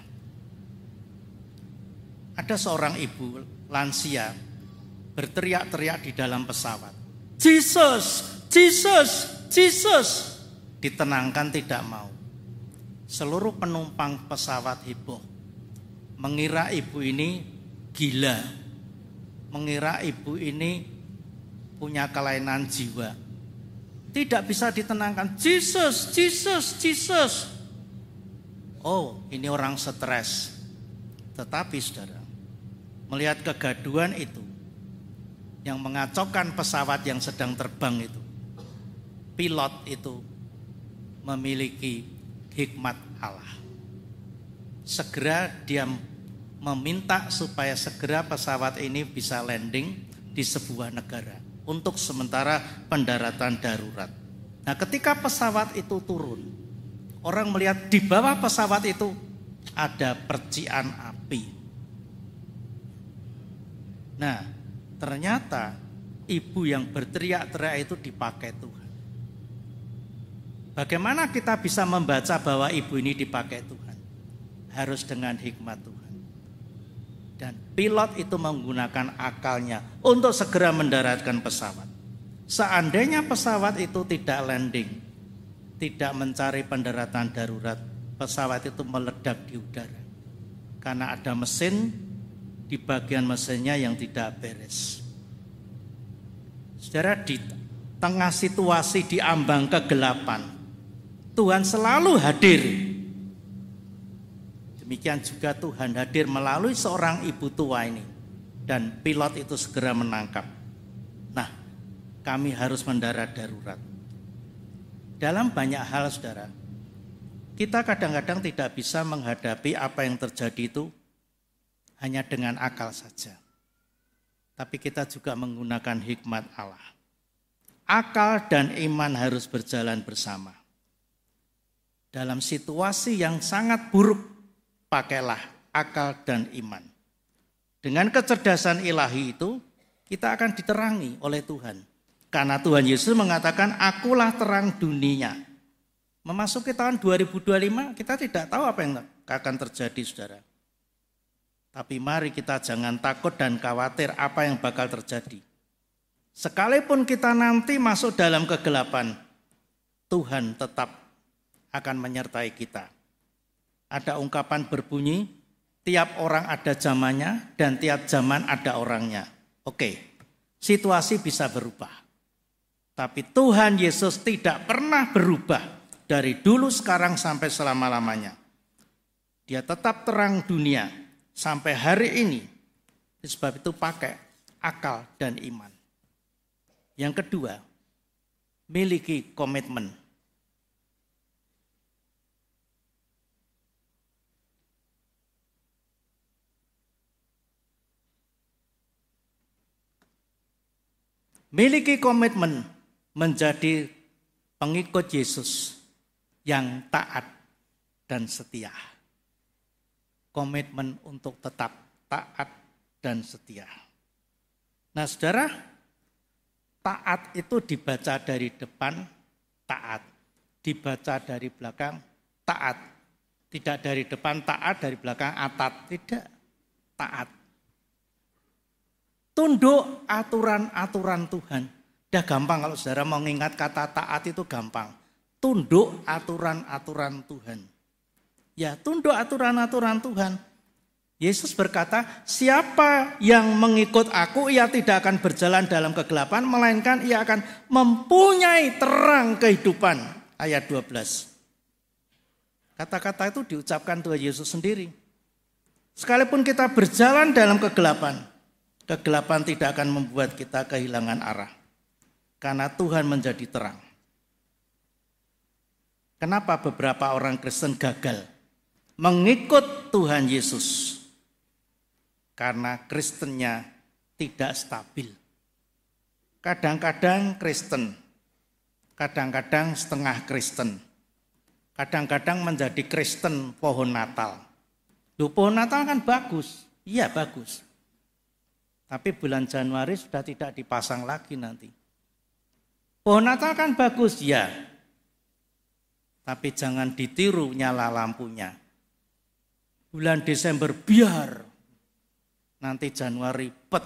Ada seorang ibu lansia berteriak-teriak di dalam pesawat. Jesus, Jesus, Jesus. Ditenangkan tidak mau. Seluruh penumpang pesawat heboh. Mengira ibu ini gila. Mengira ibu ini punya kelainan jiwa. Tidak bisa ditenangkan. Jesus, Jesus, Jesus. Oh, ini orang stres. Tetapi saudara, melihat kegaduhan itu, yang mengacaukan pesawat yang sedang terbang itu, pilot itu memiliki hikmat Allah. Segera dia meminta supaya segera pesawat ini bisa landing di sebuah negara untuk sementara pendaratan darurat. Nah, ketika pesawat itu turun, orang melihat di bawah pesawat itu ada percikan api. Nah, ternyata ibu yang berteriak-teriak itu dipakai Tuhan. Bagaimana kita bisa membaca bahwa ibu ini dipakai Tuhan? Harus dengan hikmat Tuhan. Dan pilot itu menggunakan akalnya untuk segera mendaratkan pesawat. Seandainya pesawat itu tidak landing, tidak mencari pendaratan darurat, pesawat itu meledak di udara. Karena ada mesin di bagian mesinnya yang tidak beres. Saudara, di tengah situasi di ambang kegelapan, Tuhan selalu hadir. Demikian juga Tuhan hadir melalui seorang ibu tua ini. Dan pilot itu segera menangkap. Nah, kami harus mendarat darurat. Dalam banyak hal saudara, kita kadang-kadang tidak bisa menghadapi apa yang terjadi itu hanya dengan akal saja. Tapi kita juga menggunakan hikmat Allah. Akal dan iman harus berjalan bersama. Dalam situasi yang sangat buruk, pakailah akal dan iman. Dengan kecerdasan ilahi itu, kita akan diterangi oleh Tuhan. Karena Tuhan Yesus mengatakan, akulah terang dunia. Memasuki tahun dua ribu dua puluh lima, kita tidak tahu apa yang akan terjadi, saudara. Tapi mari kita jangan takut dan khawatir apa yang bakal terjadi. Sekalipun kita nanti masuk dalam kegelapan, Tuhan tetap akan menyertai kita. Ada ungkapan berbunyi, tiap orang ada zamannya dan tiap zaman ada orangnya. Oke, situasi bisa berubah. Tapi Tuhan Yesus tidak pernah berubah dari dulu, sekarang sampai selama-lamanya. Dia tetap terang dunia sampai hari ini. Sebab itu pakai akal dan iman. Yang kedua, miliki komitmen. Miliki komitmen menjadi pengikut Yesus yang taat dan setia. Komitmen untuk tetap taat dan setia. Nah saudara, taat itu dibaca dari depan, taat. Dibaca dari belakang, taat. Tidak dari depan taat, dari belakang atat. Tidak, taat. Tunduk aturan-aturan Tuhan. Udah gampang kalau saudara mau mengingat kata taat itu gampang. Tunduk aturan-aturan Tuhan. Ya, tunduk aturan-aturan Tuhan. Yesus berkata, siapa yang mengikut aku, ia tidak akan berjalan dalam kegelapan, melainkan ia akan mempunyai terang kehidupan. Ayat dua belas. Kata-kata itu diucapkan Tuhan Yesus sendiri. Sekalipun kita berjalan dalam kegelapan, kegelapan tidak akan membuat kita kehilangan arah. Karena Tuhan menjadi terang. Kenapa beberapa orang Kristen gagal mengikut Tuhan Yesus? Karena Kristennya tidak stabil. Kadang-kadang Kristen, kadang-kadang setengah Kristen, kadang-kadang menjadi Kristen pohon Natal. Loh, pohon Natal kan bagus, iya bagus. Tapi bulan Januari sudah tidak dipasang lagi nanti. Pohon Natal kan bagus, ya. Tapi jangan ditiru nyala lampunya. Bulan Desember biar, nanti Januari pet.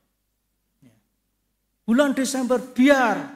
Bulan Desember biar,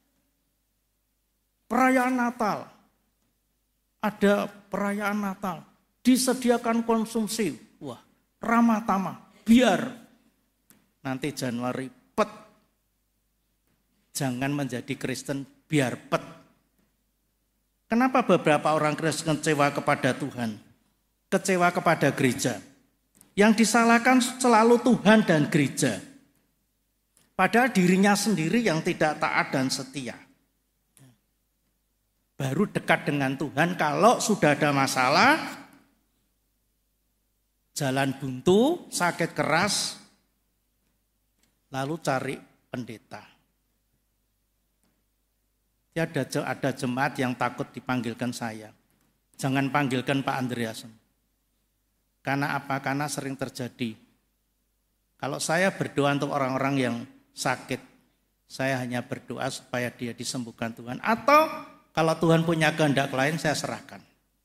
perayaan Natal. Ada perayaan Natal, disediakan konsumsi. Wah, ramah tamah, biar. Nanti Januari pet. Jangan menjadi Kristen biar pet. Kenapa beberapa orang Kristen kecewa kepada Tuhan? Kecewa kepada gereja. Yang disalahkan selalu Tuhan dan gereja. Padahal dirinya sendiri yang tidak taat dan setia. Baru dekat dengan Tuhan kalau sudah ada masalah, jalan buntu, sakit keras, lalu cari pendeta. Ada, ada jemaat yang takut dipanggilkan saya. Jangan panggilkan Pak Andreasen. Karena apa? Karena sering terjadi. Kalau saya berdoa untuk orang-orang yang sakit, saya hanya berdoa supaya dia disembuhkan Tuhan. Atau kalau Tuhan punya kehendak lain, saya serahkan.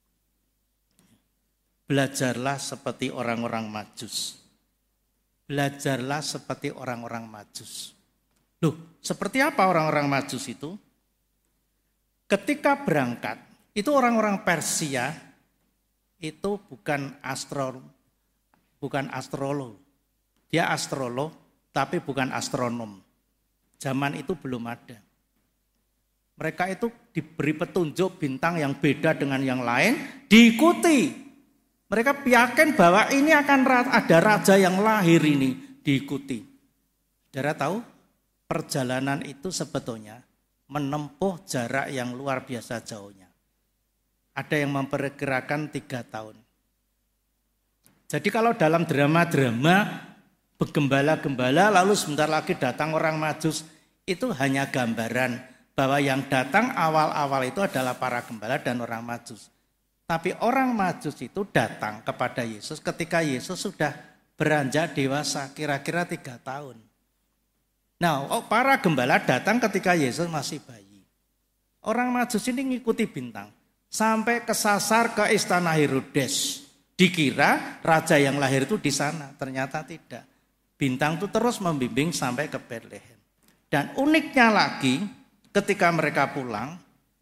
Belajarlah seperti orang-orang Majus. Belajarlah seperti orang-orang Majus. Loh, seperti apa orang-orang Majus itu? Ketika berangkat, itu orang-orang Persia itu bukan astro, bukan astrolog. Dia astrolog, tapi bukan astronom. Zaman itu belum ada. Mereka itu diberi petunjuk bintang yang beda dengan yang lain, diikuti. Mereka yakin bahwa ini akan ada raja yang lahir ini, diikuti. Saudara tahu, perjalanan itu sebetulnya menempuh jarak yang luar biasa jauhnya. Ada yang memperkirakan tiga tahun. Jadi kalau dalam drama-drama bergembala-gembala lalu sebentar lagi datang orang Majus, itu hanya gambaran bahwa yang datang awal-awal itu adalah para gembala dan orang Majus. Tapi orang Majus itu datang kepada Yesus ketika Yesus sudah beranjak dewasa, kira-kira tiga tahun. Nah, oh, para gembala datang ketika Yesus masih bayi. Orang Majus ini ngikuti bintang. Sampai kesasar ke istana Herodes. Dikira raja yang lahir itu di sana. Ternyata tidak. Bintang itu terus membimbing sampai ke Bethlehem. Dan uniknya lagi, ketika mereka pulang,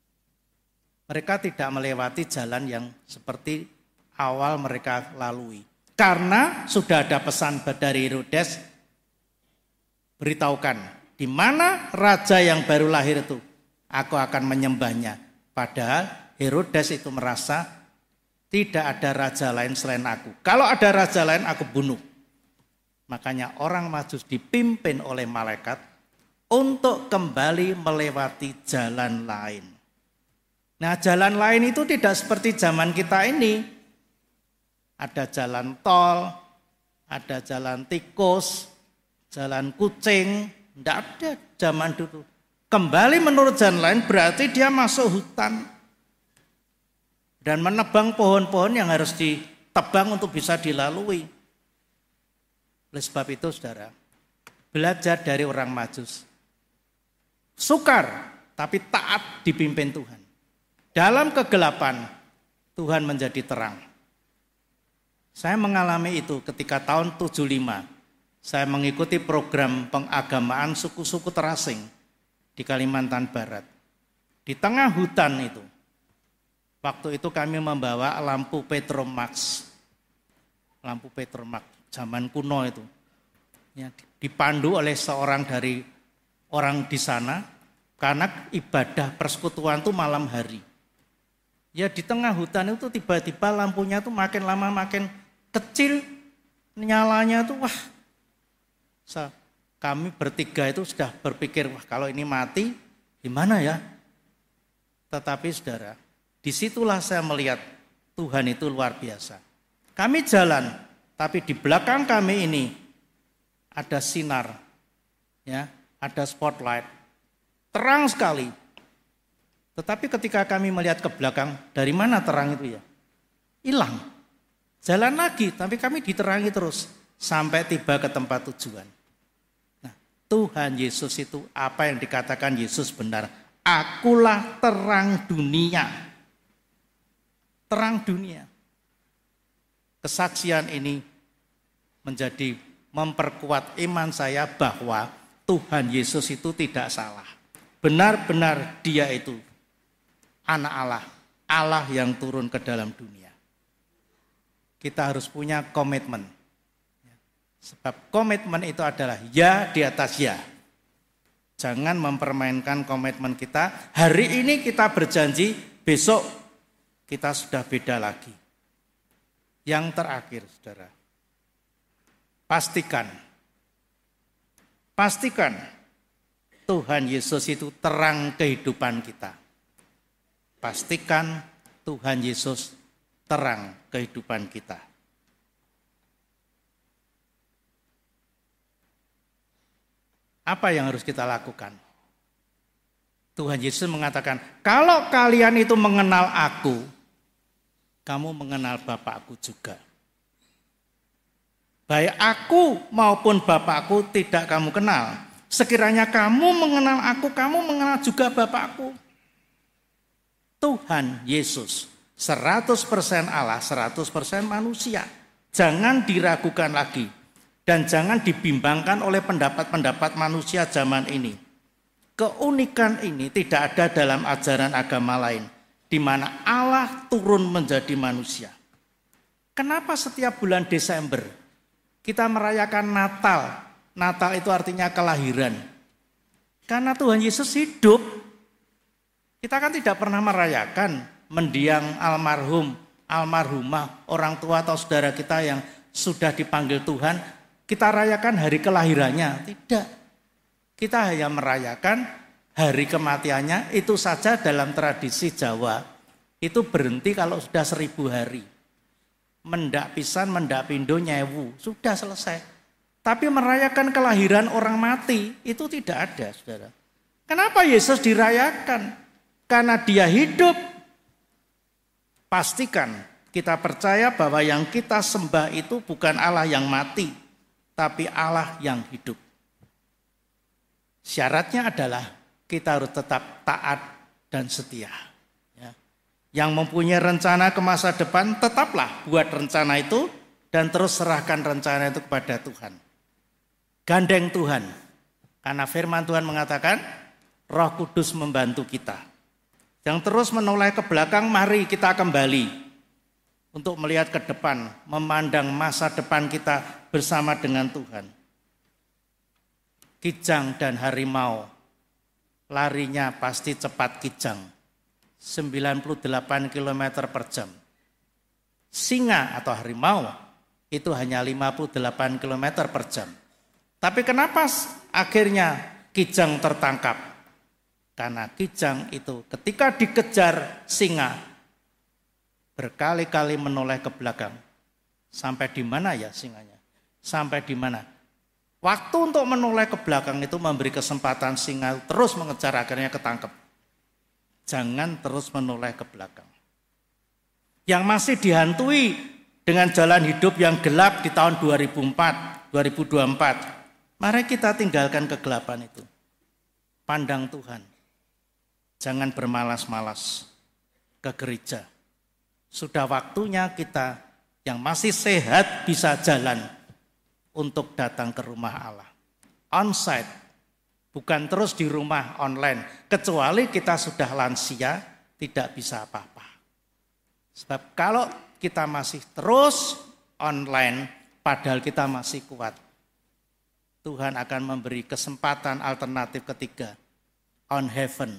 mereka tidak melewati jalan yang seperti awal mereka lalui. Karena sudah ada pesan dari Herodes, beritahukan, di mana raja yang baru lahir itu, aku akan menyembahnya. Padahal Herodes itu merasa tidak ada raja lain selain aku. Kalau ada raja lain aku bunuh. Makanya orang Majus dipimpin oleh malaikat untuk kembali melewati jalan lain. Nah, jalan lain itu tidak seperti zaman kita ini. Ada jalan tol, ada jalan tikus, jalan kucing, tidak ada zaman dulu. Kembali menurut jalan lain berarti dia masuk hutan. Dan menebang pohon-pohon yang harus ditebang untuk bisa dilalui. Oleh sebab itu saudara, belajar dari orang Majus. Sukar, tapi taat dipimpin Tuhan. Dalam kegelapan, Tuhan menjadi terang. Saya mengalami itu ketika tahun tujuh puluh lima. Saya mengikuti program pengagamaan suku-suku terasing di Kalimantan Barat. Di tengah hutan itu, waktu itu kami membawa lampu Petromax. Lampu Petromax, zaman kuno itu. Ya, dipandu oleh seorang dari orang di sana, karena ibadah persekutuan itu malam hari. Ya di tengah hutan itu tiba-tiba lampunya tuh makin lama makin kecil, nyalanya tuh wah. Kami bertiga itu sudah berpikir, wah kalau ini mati gimana ya? Tetapi saudara, Disitulah saya melihat Tuhan itu luar biasa. Kami jalan, tapi di belakang kami ini ada sinar, ya, ada spotlight, terang sekali. Tetapi ketika kami melihat ke belakang, dari mana terang itu ya? Hilang. Jalan lagi, tapi kami diterangi terus sampai tiba ke tempat tujuan. Nah, Tuhan Yesus itu apa yang dikatakan Yesus benar. Akulah terang dunia. Terang dunia. Kesaksian ini menjadi memperkuat iman saya bahwa Tuhan Yesus itu tidak salah. Benar-benar dia itu anak Allah. Allah yang turun ke dalam dunia. Kita harus punya komitmen. Sebab komitmen itu adalah ya di atas ya. Jangan mempermainkan komitmen kita. Hari ini kita berjanji, besok kita sudah beda lagi. Yang terakhir, saudara. Pastikan. Pastikan Tuhan Yesus itu terang kehidupan kita. Pastikan Tuhan Yesus terang kehidupan kita. Apa yang harus kita lakukan? Tuhan Yesus mengatakan, kalau kalian itu mengenal aku, kamu mengenal Bapakku juga. Baik aku maupun Bapakku tidak kamu kenal. Sekiranya kamu mengenal aku, kamu mengenal juga Bapakku. Tuhan Yesus seratus persen Allah, seratus persen manusia. Jangan diragukan lagi. Dan jangan dibimbangkan oleh pendapat-pendapat manusia zaman ini. Keunikan ini tidak ada dalam ajaran agama lain, di mana Allah turun menjadi manusia. Kenapa setiap bulan Desember kita merayakan Natal? Natal itu artinya kelahiran. Karena Tuhan Yesus hidup. Kita kan tidak pernah merayakan mendiang almarhum, almarhumah, orang tua atau saudara kita yang sudah dipanggil Tuhan. Kita rayakan hari kelahirannya, tidak. Kita hanya merayakan hari kematiannya, itu saja dalam tradisi Jawa. Itu berhenti kalau sudah seribu hari. Mendak pisan, mendak pindo nyewu, sudah selesai. Tapi merayakan kelahiran orang mati, itu tidak ada, saudara. Kenapa Yesus dirayakan? Karena dia hidup. Pastikan kita percaya bahwa yang kita sembah itu bukan Allah yang mati, tapi Allah yang hidup. Syaratnya adalah kita harus tetap taat dan setia. Ya. Yang mempunyai rencana ke masa depan, tetaplah buat rencana itu dan terus serahkan rencana itu kepada Tuhan. Gandeng Tuhan. Karena firman Tuhan mengatakan, Roh Kudus membantu kita. Yang terus menoleh ke belakang, mari kita kembali. Untuk melihat ke depan, memandang masa depan kita bersama dengan Tuhan. Kijang dan harimau, larinya pasti cepat kijang, sembilan puluh delapan kilometer per jam. Singa atau harimau, itu hanya lima puluh delapan kilometer per jam. Tapi kenapa akhirnya kijang tertangkap? Karena kijang itu ketika dikejar singa, berkali-kali menoleh ke belakang. Sampai di mana ya singanya? Sampai di mana? Waktu untuk menoleh ke belakang itu memberi kesempatan singa terus mengejar, akhirnya ketangkep. Jangan terus menoleh ke belakang. Yang masih dihantui dengan jalan hidup yang gelap di tahun dua ribu empat, dua ribu dua puluh empat. Mari kita tinggalkan kegelapan itu. Pandang Tuhan. Jangan bermalas-malas ke gereja. Sudah waktunya kita yang masih sehat bisa jalan untuk datang ke rumah Allah. On-site, bukan terus di rumah online. Kecuali kita sudah lansia, tidak bisa apa-apa. Sebab kalau kita masih terus online, padahal kita masih kuat, Tuhan akan memberi kesempatan alternatif ketiga, on heaven.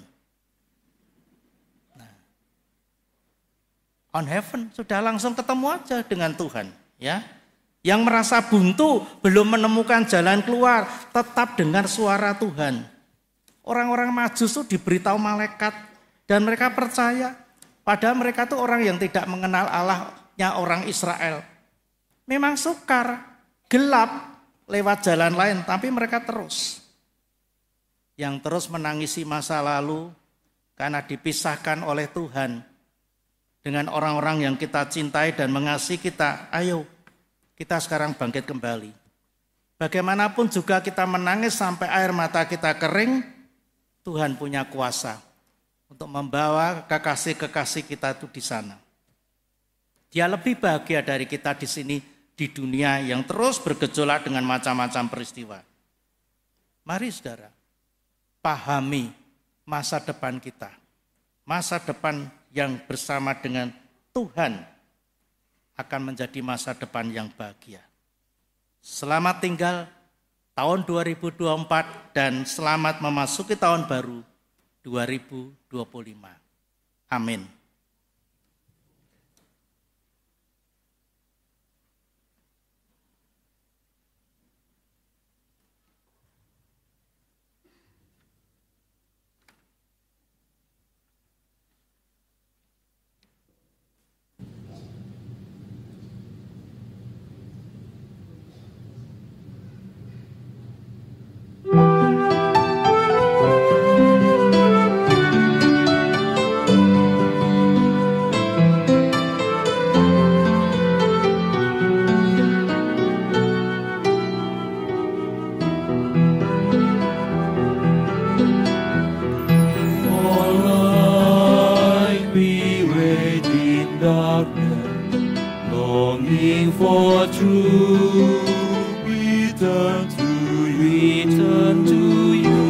On heaven, sudah langsung ketemu aja dengan Tuhan, ya. Yang merasa buntu, belum menemukan jalan keluar, tetap dengar suara Tuhan. Orang-orang Majus itu diberitahu malaikat dan mereka percaya. Padahal mereka tuh orang yang tidak mengenal Allahnya orang Israel. Memang sukar, gelap lewat jalan lain, tapi mereka terus. Yang terus menangisi masa lalu karena dipisahkan oleh Tuhan dengan orang-orang yang kita cintai dan mengasihi kita. Ayo, kita sekarang bangkit kembali. Bagaimanapun juga kita menangis sampai air mata kita kering, Tuhan punya kuasa untuk membawa kekasih-kekasih kita itu di sana. Dia lebih bahagia dari kita di sini, di dunia yang terus bergejolak dengan macam-macam peristiwa. Mari saudara, pahami masa depan kita. Masa depan yang bersama dengan Tuhan akan menjadi masa depan yang bahagia. Selamat tinggal tahun dua ribu dua puluh empat dan selamat memasuki tahun baru dua ribu dua puluh lima. Amin. For true, return to you, return to you.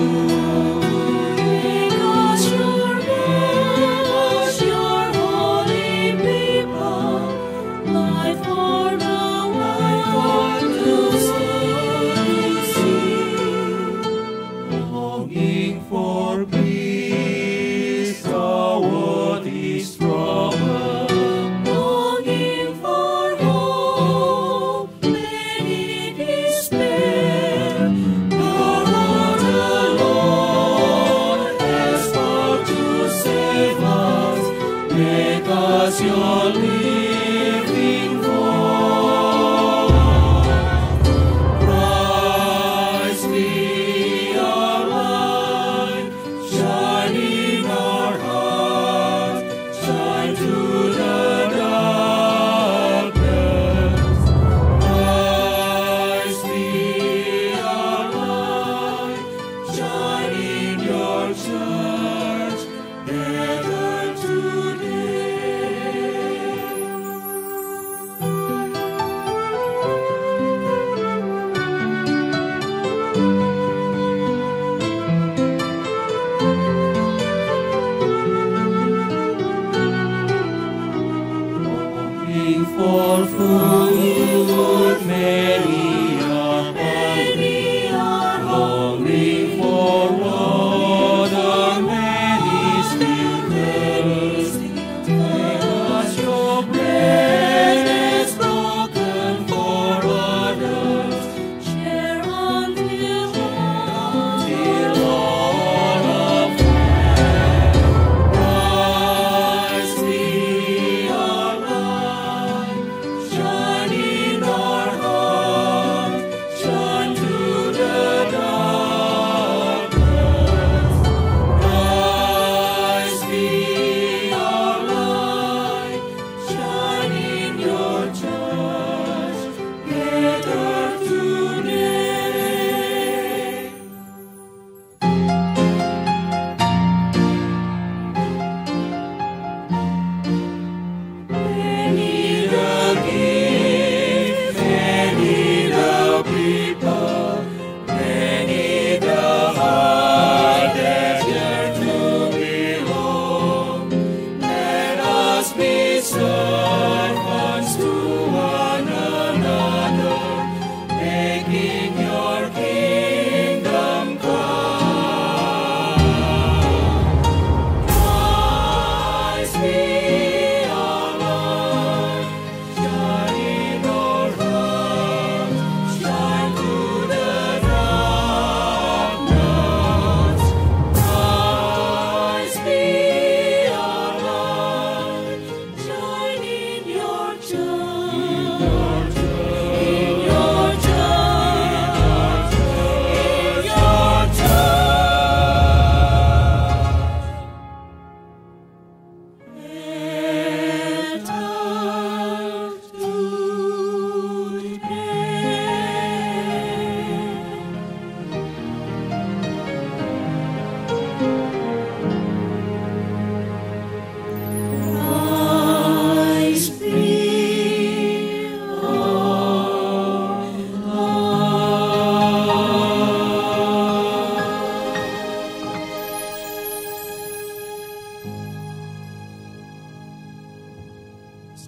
Because you're because you're holy people, life for the world to see, longing for peace, the world is troubled. You're living for Christ, be our light, shine in our hearts, shine through the darkness. Christ, be our light, shine in your church, gather today.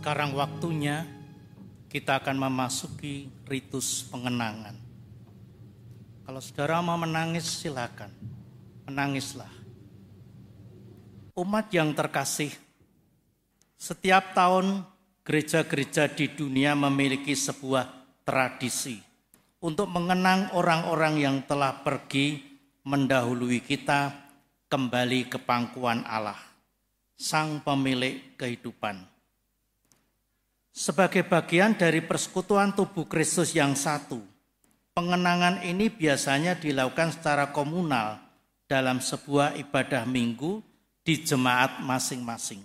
Sekarang waktunya kita akan memasuki ritus pengenangan. Kalau saudara mau menangis, silakan, menangislah. Umat yang terkasih, setiap tahun gereja-gereja di dunia memiliki sebuah tradisi untuk mengenang orang-orang yang telah pergi mendahului kita kembali ke pangkuan Allah, Sang Pemilik kehidupan. Sebagai bagian dari persekutuan tubuh Kristus yang satu, pengenangan ini biasanya dilakukan secara komunal dalam sebuah ibadah minggu di jemaat masing-masing.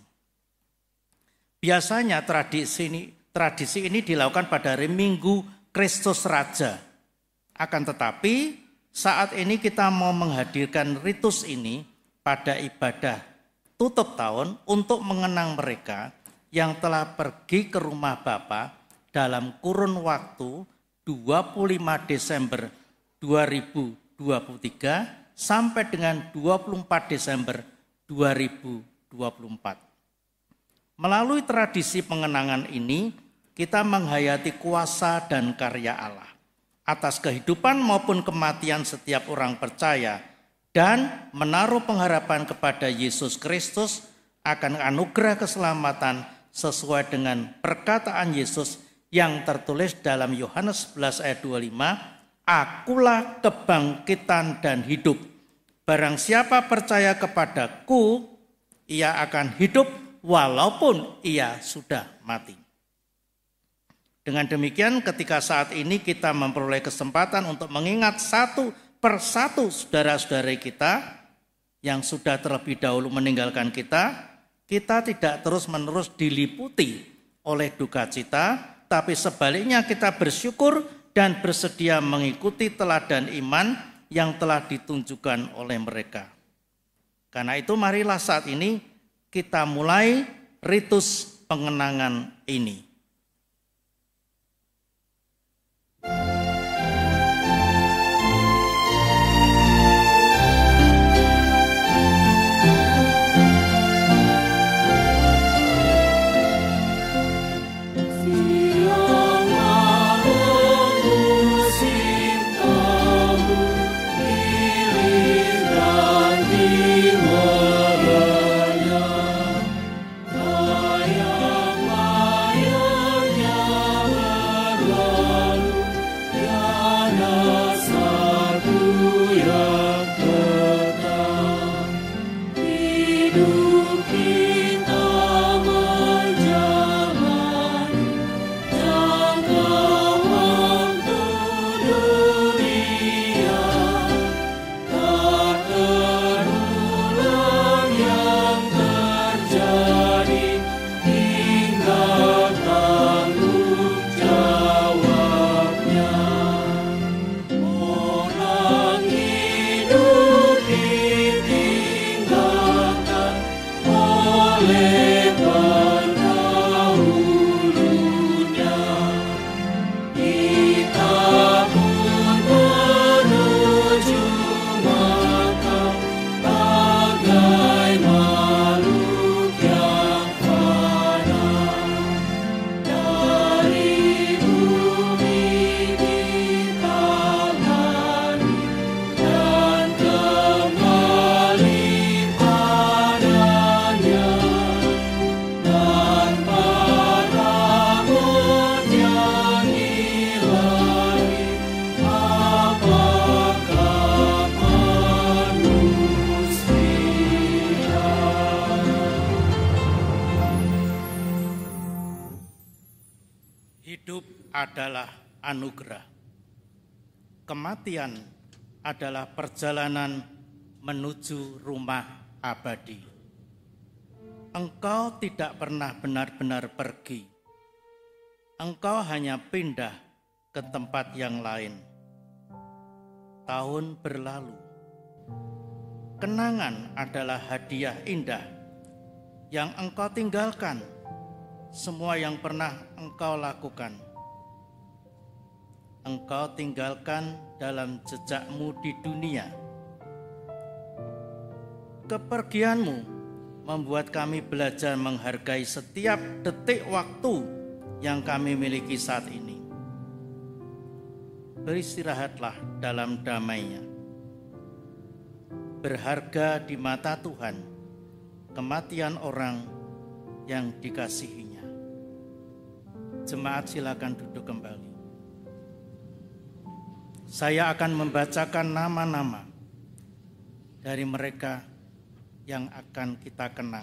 Biasanya tradisi ini, tradisi ini dilakukan pada hari Minggu Kristus Raja. Akan tetapi saat ini kita mau menghadirkan ritus ini pada ibadah tutup tahun untuk mengenang mereka yang telah pergi ke rumah Bapa dalam kurun waktu dua puluh lima Desember dua ribu dua puluh tiga sampai dengan dua puluh empat Desember dua ribu dua puluh empat. Melalui tradisi pengenangan ini, kita menghayati kuasa dan karya Allah atas kehidupan maupun kematian setiap orang percaya dan menaruh pengharapan kepada Yesus Kristus akan anugerah keselamatan sesuai dengan perkataan Yesus yang tertulis dalam Yohanes sebelas ayat dua puluh lima, "Akulah kebangkitan dan hidup. Barang siapa percaya kepadaku, ia akan hidup walaupun ia sudah mati." Dengan demikian, ketika saat ini kita memperoleh kesempatan untuk mengingat satu persatu saudara-saudari kita yang sudah terlebih dahulu meninggalkan kita, kita tidak terus-menerus diliputi oleh duka cita, tapi sebaliknya kita bersyukur dan bersedia mengikuti teladan iman yang telah ditunjukkan oleh mereka. Karena itu marilah saat ini kita mulai ritus pengenangan ini. Adalah anugerah. Kematian adalah perjalanan menuju rumah abadi. Engkau tidak pernah benar-benar pergi. Engkau hanya pindah ke tempat yang lain. Tahun berlalu. Kenangan adalah hadiah indah yang engkau tinggalkan. Semua yang pernah engkau lakukan, engkau tinggalkan dalam jejakmu di dunia. Kepergianmu membuat kami belajar menghargai setiap detik waktu yang kami miliki saat ini. Beristirahatlah dalam damai-Nya. Berharga di mata Tuhan kematian orang yang dikasihinya. Jemaat silakan duduk kembali. Saya akan membacakan nama-nama dari mereka yang akan kita kenang.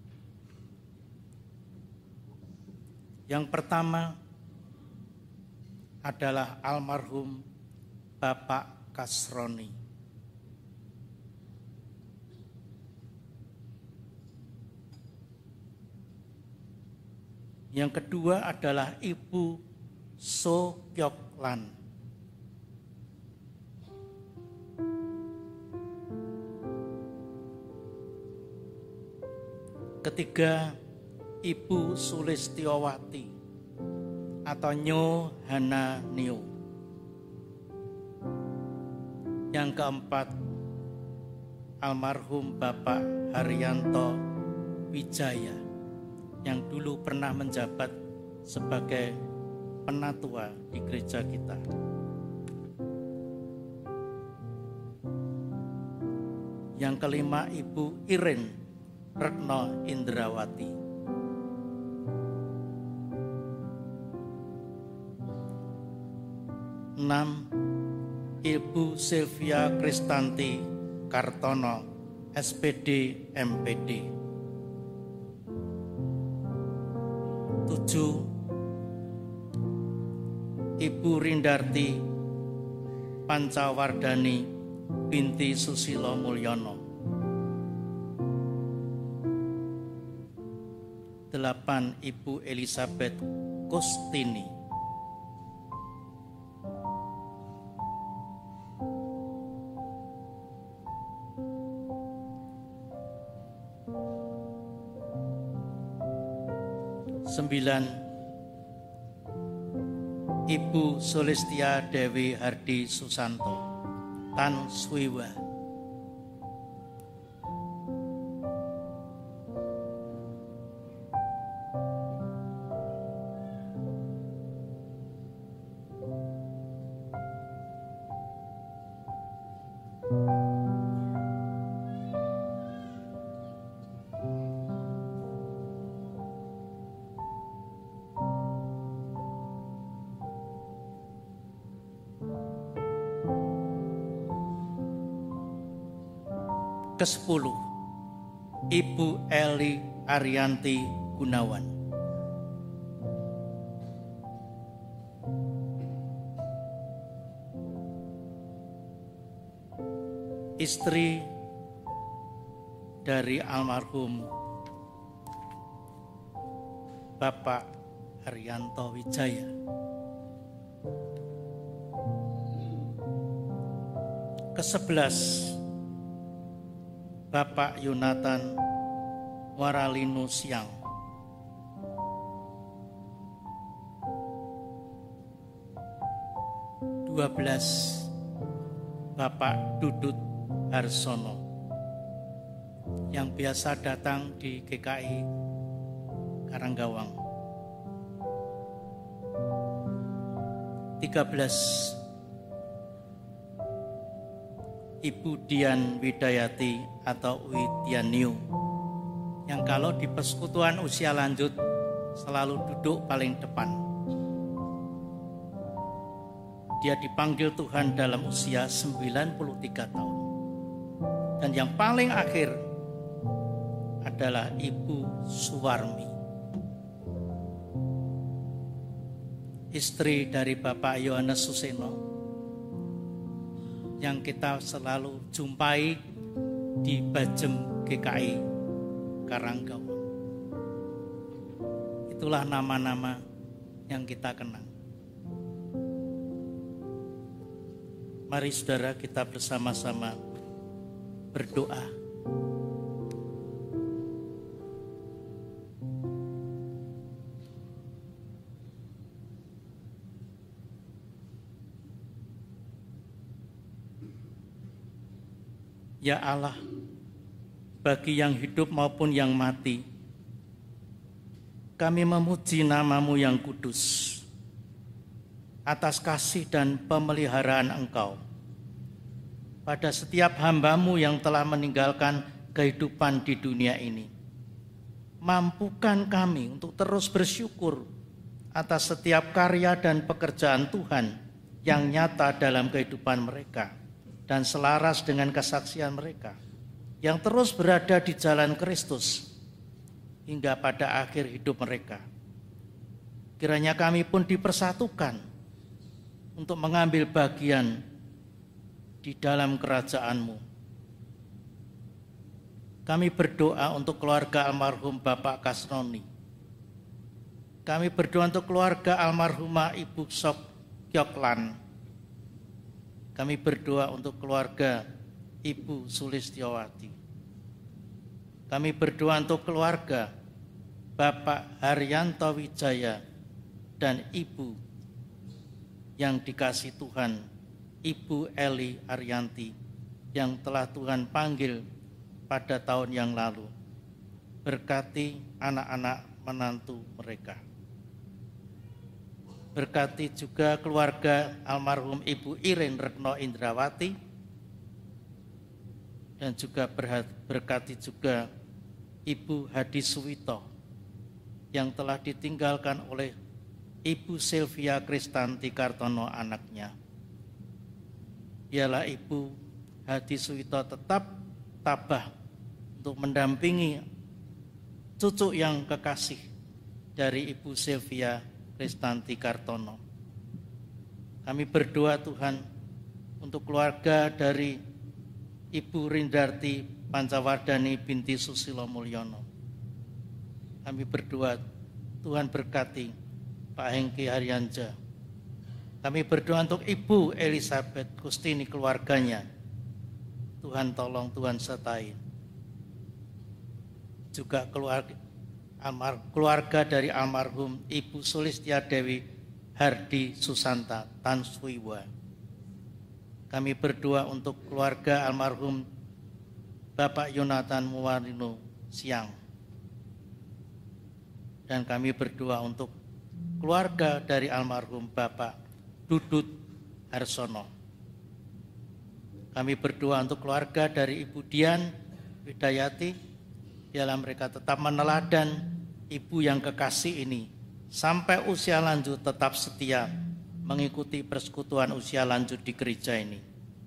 Yang pertama adalah almarhum Bapak Kasroni. Yang kedua adalah Ibu So Kyok Lan. Ketiga, Ibu Sulistiowati atau Nyo Hana Nio. Yang keempat, almarhum Bapak Haryanto Wijaya yang dulu pernah menjabat sebagai penatua di gereja kita. Yang kelima, Ibu Irin Retno Indrawati. Enam, Ibu Sylvia Kristanti Kartono, S P D M P D. Tujuh, Ibu Rindarti Pancawardani binti Susilo Mulyono. Delapan, Ibu Elizabeth Kustini. Sembilan, Ibu Sulistia Dewi Hardi Susanto, Tan Swiwa. Kesepuluh, Ibu Eli Arianti Gunawan. Istri dari almarhum Bapak Haryanto Wijaya. Kesebelas, Bapak Yonatan Waralino Siang. Dua belas, Bapak Dudut Harsono yang biasa datang di G K I Karanggawang. Tiga belas, Ibu Dian Widayati atau Widianiu yang kalau di persekutuan usia lanjut selalu duduk paling depan. Dia dipanggil Tuhan dalam usia sembilan puluh tiga tahun. Dan yang paling akhir adalah Ibu Suwarmi, istri dari Bapak Yohanes Suseno yang kita selalu jumpai di Bajem G K I Karanggawang. Itulah nama-nama yang kita kenang. Mari saudara kita bersama-sama berdoa. Ya Allah, bagi yang hidup maupun yang mati. Kami memuji nama-Mu yang kudus atas kasih dan pemeliharaan Engkau pada setiap hamba-Mu yang telah meninggalkan kehidupan di dunia ini. Mampukan kami untuk terus bersyukur atas setiap karya dan pekerjaan Tuhan yang nyata dalam kehidupan mereka dan selaras dengan kesaksian mereka yang terus berada di jalan Kristus hingga pada akhir hidup mereka. Kiranya kami pun dipersatukan untuk mengambil bagian di dalam kerajaan-Mu. Kami berdoa untuk keluarga almarhum Bapak Kasnoni. Kami berdoa untuk keluarga almarhumah Ibu Sok Kyoklan. Kami berdoa untuk keluarga Ibu Sulistiowati. Kami berdoa untuk keluarga Bapak Haryanto Wijaya dan Ibu yang dikasih Tuhan, Ibu Eli Arianti, yang telah Tuhan panggil pada tahun yang lalu. Berkati anak-anak menantu mereka. Berkati juga keluarga almarhum Ibu Iren Retno Indrawati, dan juga berkati juga Ibu Hadi Suwito yang telah ditinggalkan oleh Ibu Sylvia Kristanti Kartono anaknya. Biarlah Ibu Hadi Suwito tetap tabah untuk mendampingi cucu yang kekasih dari Ibu Sylvia Kristanti Kartono. Kami berdoa Tuhan untuk keluarga dari Ibu Rindarti Pancawardani binti Susilo Mulyono. Kami berdoa Tuhan berkati Pak Hengki Haryanja. Kami berdoa untuk Ibu Elizabeth Kustini keluarganya. Tuhan tolong, Tuhan sertai. Juga keluarga, almar, keluarga dari almarhum Ibu Sulistia Dewi Hardi Susanta Tan Suiwa. Kami berdoa untuk keluarga almarhum Bapak Yonatan Muwarino Siang. Dan kami berdoa untuk keluarga dari almarhum Bapak Dudut Harsono. Kami berdoa untuk keluarga dari Ibu Dian Widayati, biarlah mereka tetap meneladan Ibu yang kekasih ini sampai usia lanjut tetap setia mengikuti persekutuan usia lanjut di gereja ini.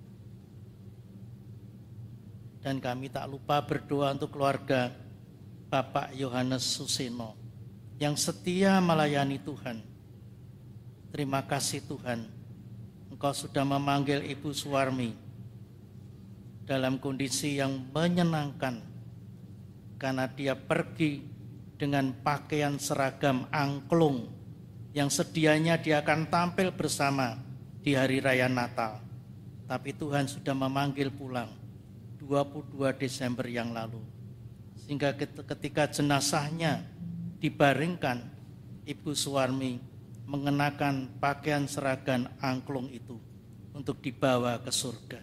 Dan kami tak lupa berdoa untuk keluarga Bapak Yohanes Suseno yang setia melayani Tuhan. Terima kasih Tuhan, Engkau sudah memanggil Ibu Suwarmi dalam kondisi yang menyenangkan karena dia pergi dengan pakaian seragam angklung yang sedianya dia akan tampil bersama di hari raya Natal. Tapi Tuhan sudah memanggil pulang dua puluh dua Desember yang lalu. Sehingga ketika jenazahnya dibaringkan, Ibu Suwarmi mengenakan pakaian seragam angklung itu untuk dibawa ke surga.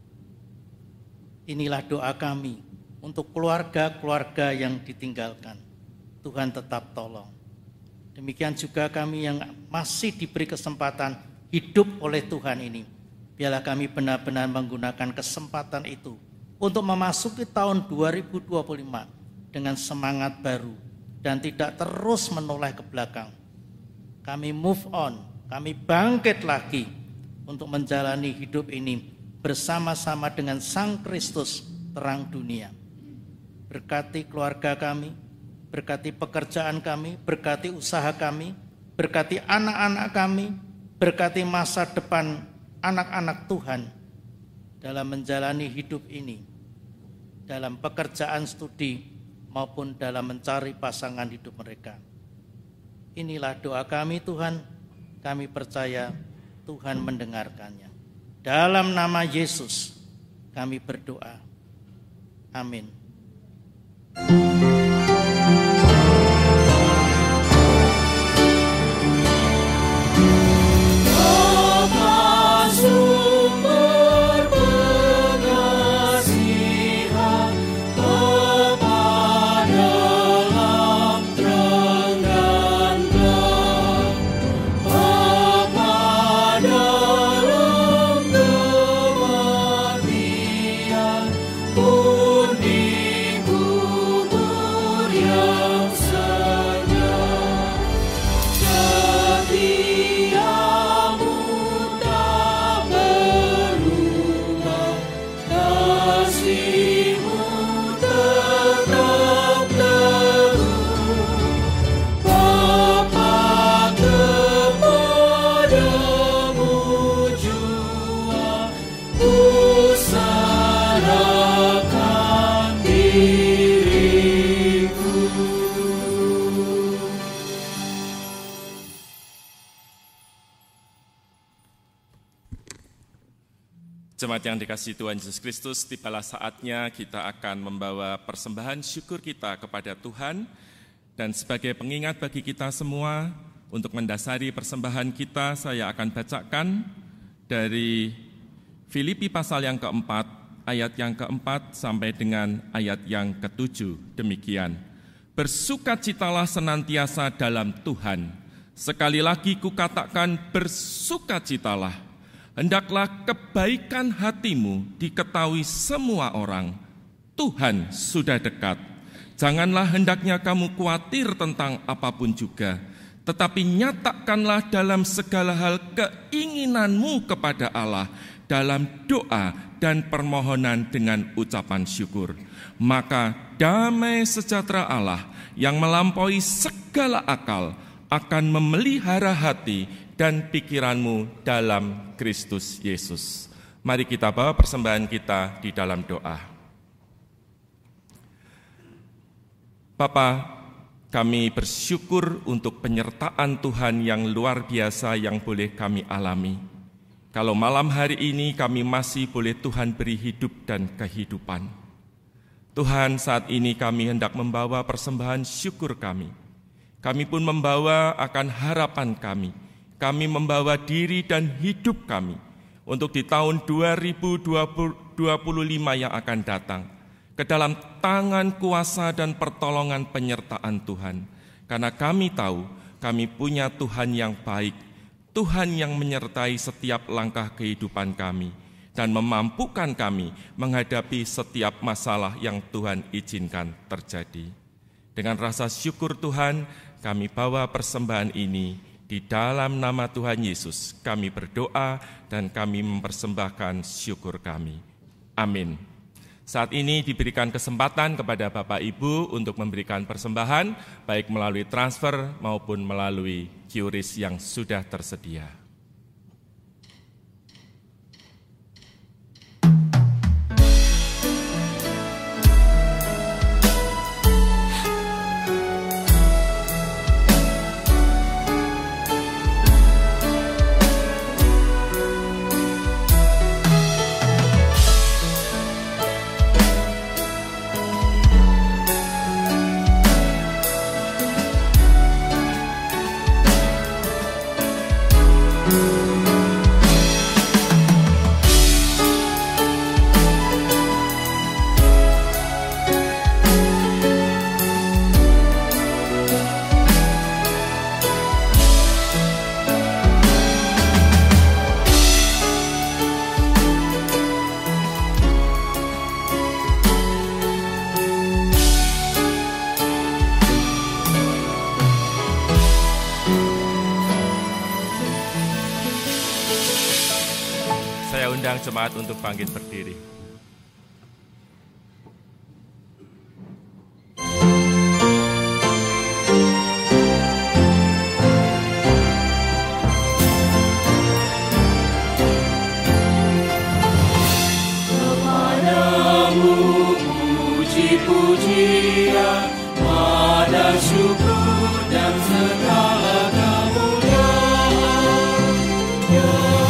Inilah doa kami untuk keluarga-keluarga yang ditinggalkan. Tuhan tetap tolong. Demikian juga kami yang masih diberi kesempatan hidup oleh Tuhan ini. Biarlah kami benar-benar menggunakan kesempatan itu untuk memasuki tahun dua ribu dua puluh lima dengan semangat baru dan tidak terus menoleh ke belakang. Kami move on, kami bangkit lagi untuk menjalani hidup ini bersama-sama dengan Sang Kristus terang dunia. Berkati keluarga kami, berkati pekerjaan kami, berkati usaha kami, berkati anak-anak kami, berkati masa depan anak-anak Tuhan dalam menjalani hidup ini, dalam pekerjaan studi maupun dalam mencari pasangan hidup mereka. Inilah doa kami Tuhan, kami percaya Tuhan mendengarkannya. Dalam nama Yesus kami berdoa. Amin. Sumber pengasihan Jemaat yang dikasihi Tuhan Yesus Kristus, tibalah saatnya kita akan membawa persembahan syukur kita kepada Tuhan. Dan sebagai pengingat bagi kita semua, untuk mendasari persembahan kita, saya akan bacakan dari Filipi pasal yang keempat, ayat yang keempat sampai dengan ayat yang ketujuh. Demikian, bersukacitalah senantiasa dalam Tuhan. Sekali lagi kukatakan, bersukacitalah. Hendaklah kebaikan hatimu diketahui semua orang. Tuhan sudah dekat. Janganlah hendaknya kamu khawatir tentang apapun juga, tetapi nyatakanlah dalam segala hal keinginanmu kepada Allah dalam doa dan permohonan dengan ucapan syukur. Maka damai sejahtera Allah yang melampaui segala akal akan memelihara hati dan pikiranmu dalam Kristus Yesus. Mari kita bawa persembahan kita di dalam doa. Bapa, kami bersyukur untuk penyertaan Tuhan yang luar biasa yang boleh kami alami. Kalau malam hari ini kami masih boleh Tuhan beri hidup dan kehidupan. Tuhan, saat ini kami hendak membawa persembahan syukur kami. Kami pun membawa akan harapan kami. Kami membawa diri dan hidup kami untuk di tahun dua ribu dua puluh lima yang akan datang ke dalam tangan kuasa dan pertolongan penyertaan Tuhan. Karena kami tahu kami punya Tuhan yang baik, Tuhan yang menyertai setiap langkah kehidupan kami dan memampukan kami menghadapi setiap masalah yang Tuhan izinkan terjadi. Dengan rasa syukur Tuhan, kami bawa persembahan ini. Di dalam nama Tuhan Yesus kami berdoa dan kami mempersembahkan syukur kami. Amin. Saat ini diberikan kesempatan kepada Bapak Ibu untuk memberikan persembahan, baik melalui transfer maupun melalui Q R I S yang sudah tersedia. Jemaat untuk bangkit berdiri. Kepadamu puji-pujian, pada syukur dan segala kemuliaan. Ya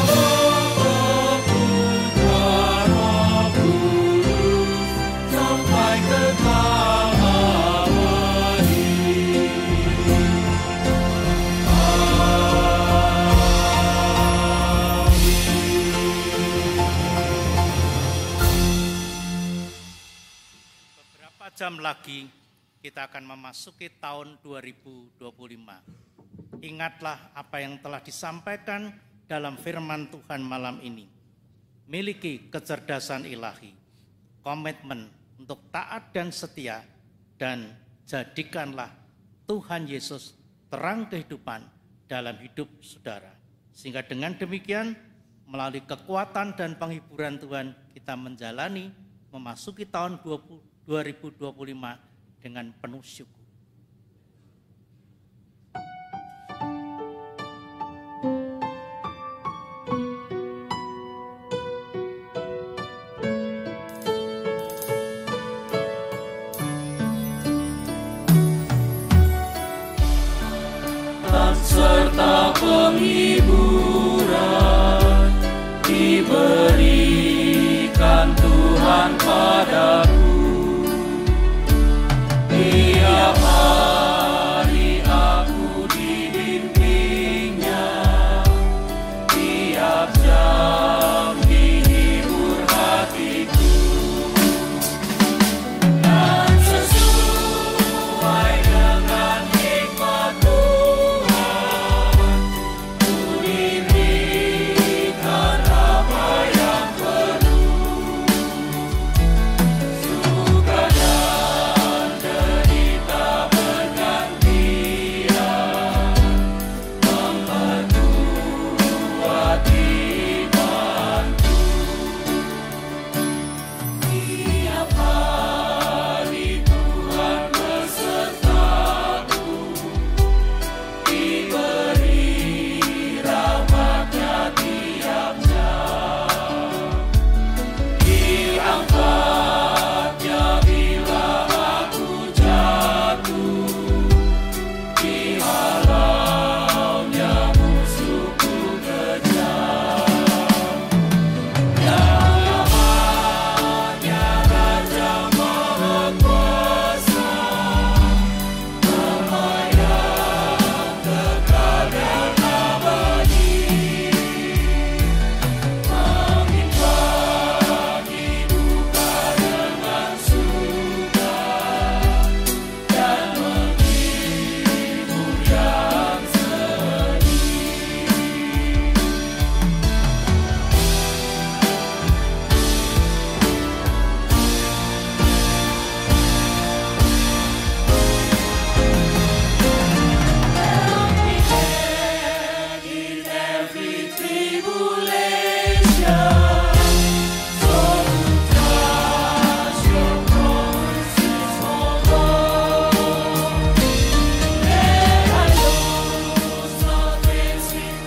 jam lagi kita akan memasuki tahun dua ribu dua puluh lima. Ingatlah apa yang telah disampaikan dalam firman Tuhan malam ini. Miliki kecerdasan ilahi, komitmen untuk taat dan setia, dan jadikanlah Tuhan Yesus terang kehidupan dalam hidup saudara. Sehingga dengan demikian, melalui kekuatan dan penghiburan Tuhan, kita menjalani memasuki tahun dua ribu dua puluh lima dengan penuh syukur. Serta penghiburan diberi padaku. Tiap hari aku dibimbingnya, tiap jam dihibur hatiku. Dan sesuai dengan hikmat Tuhan, ku diberikan apa yang penuh. Suka dan derita bergantian, memperkuat imanku. Tiap hari Tuhan besertaku, diberi rahmat-Nya tiap jam. Diangkat-Nya bila aku jatuh, dihalau-Nya musuhku kejam. Yang namanya Raja Maha Kuasa, melayang kekal dan abadi, mengimbangi duka dengan suka, dan menghibur yang sedih. In every tribulation, so trust your promises, O Lord. And I lose nothing sweet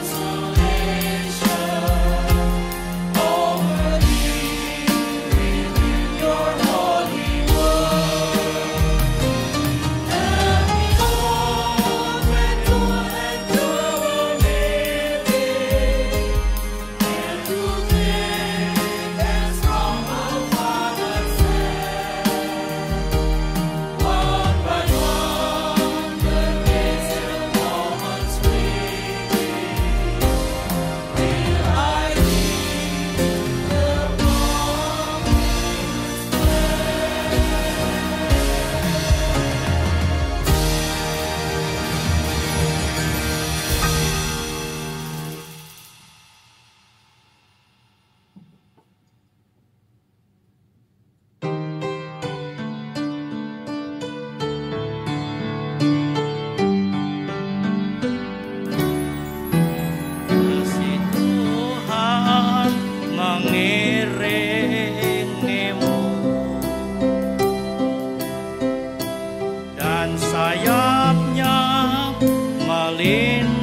consolation, over thee within your holy word. And behold, when two and two were living, and to them as from our Father's hand, one by one the days and moments fleeting, till I reach the promised Kasih Tuhan mengiringimu, dan sayap-Nya melindungi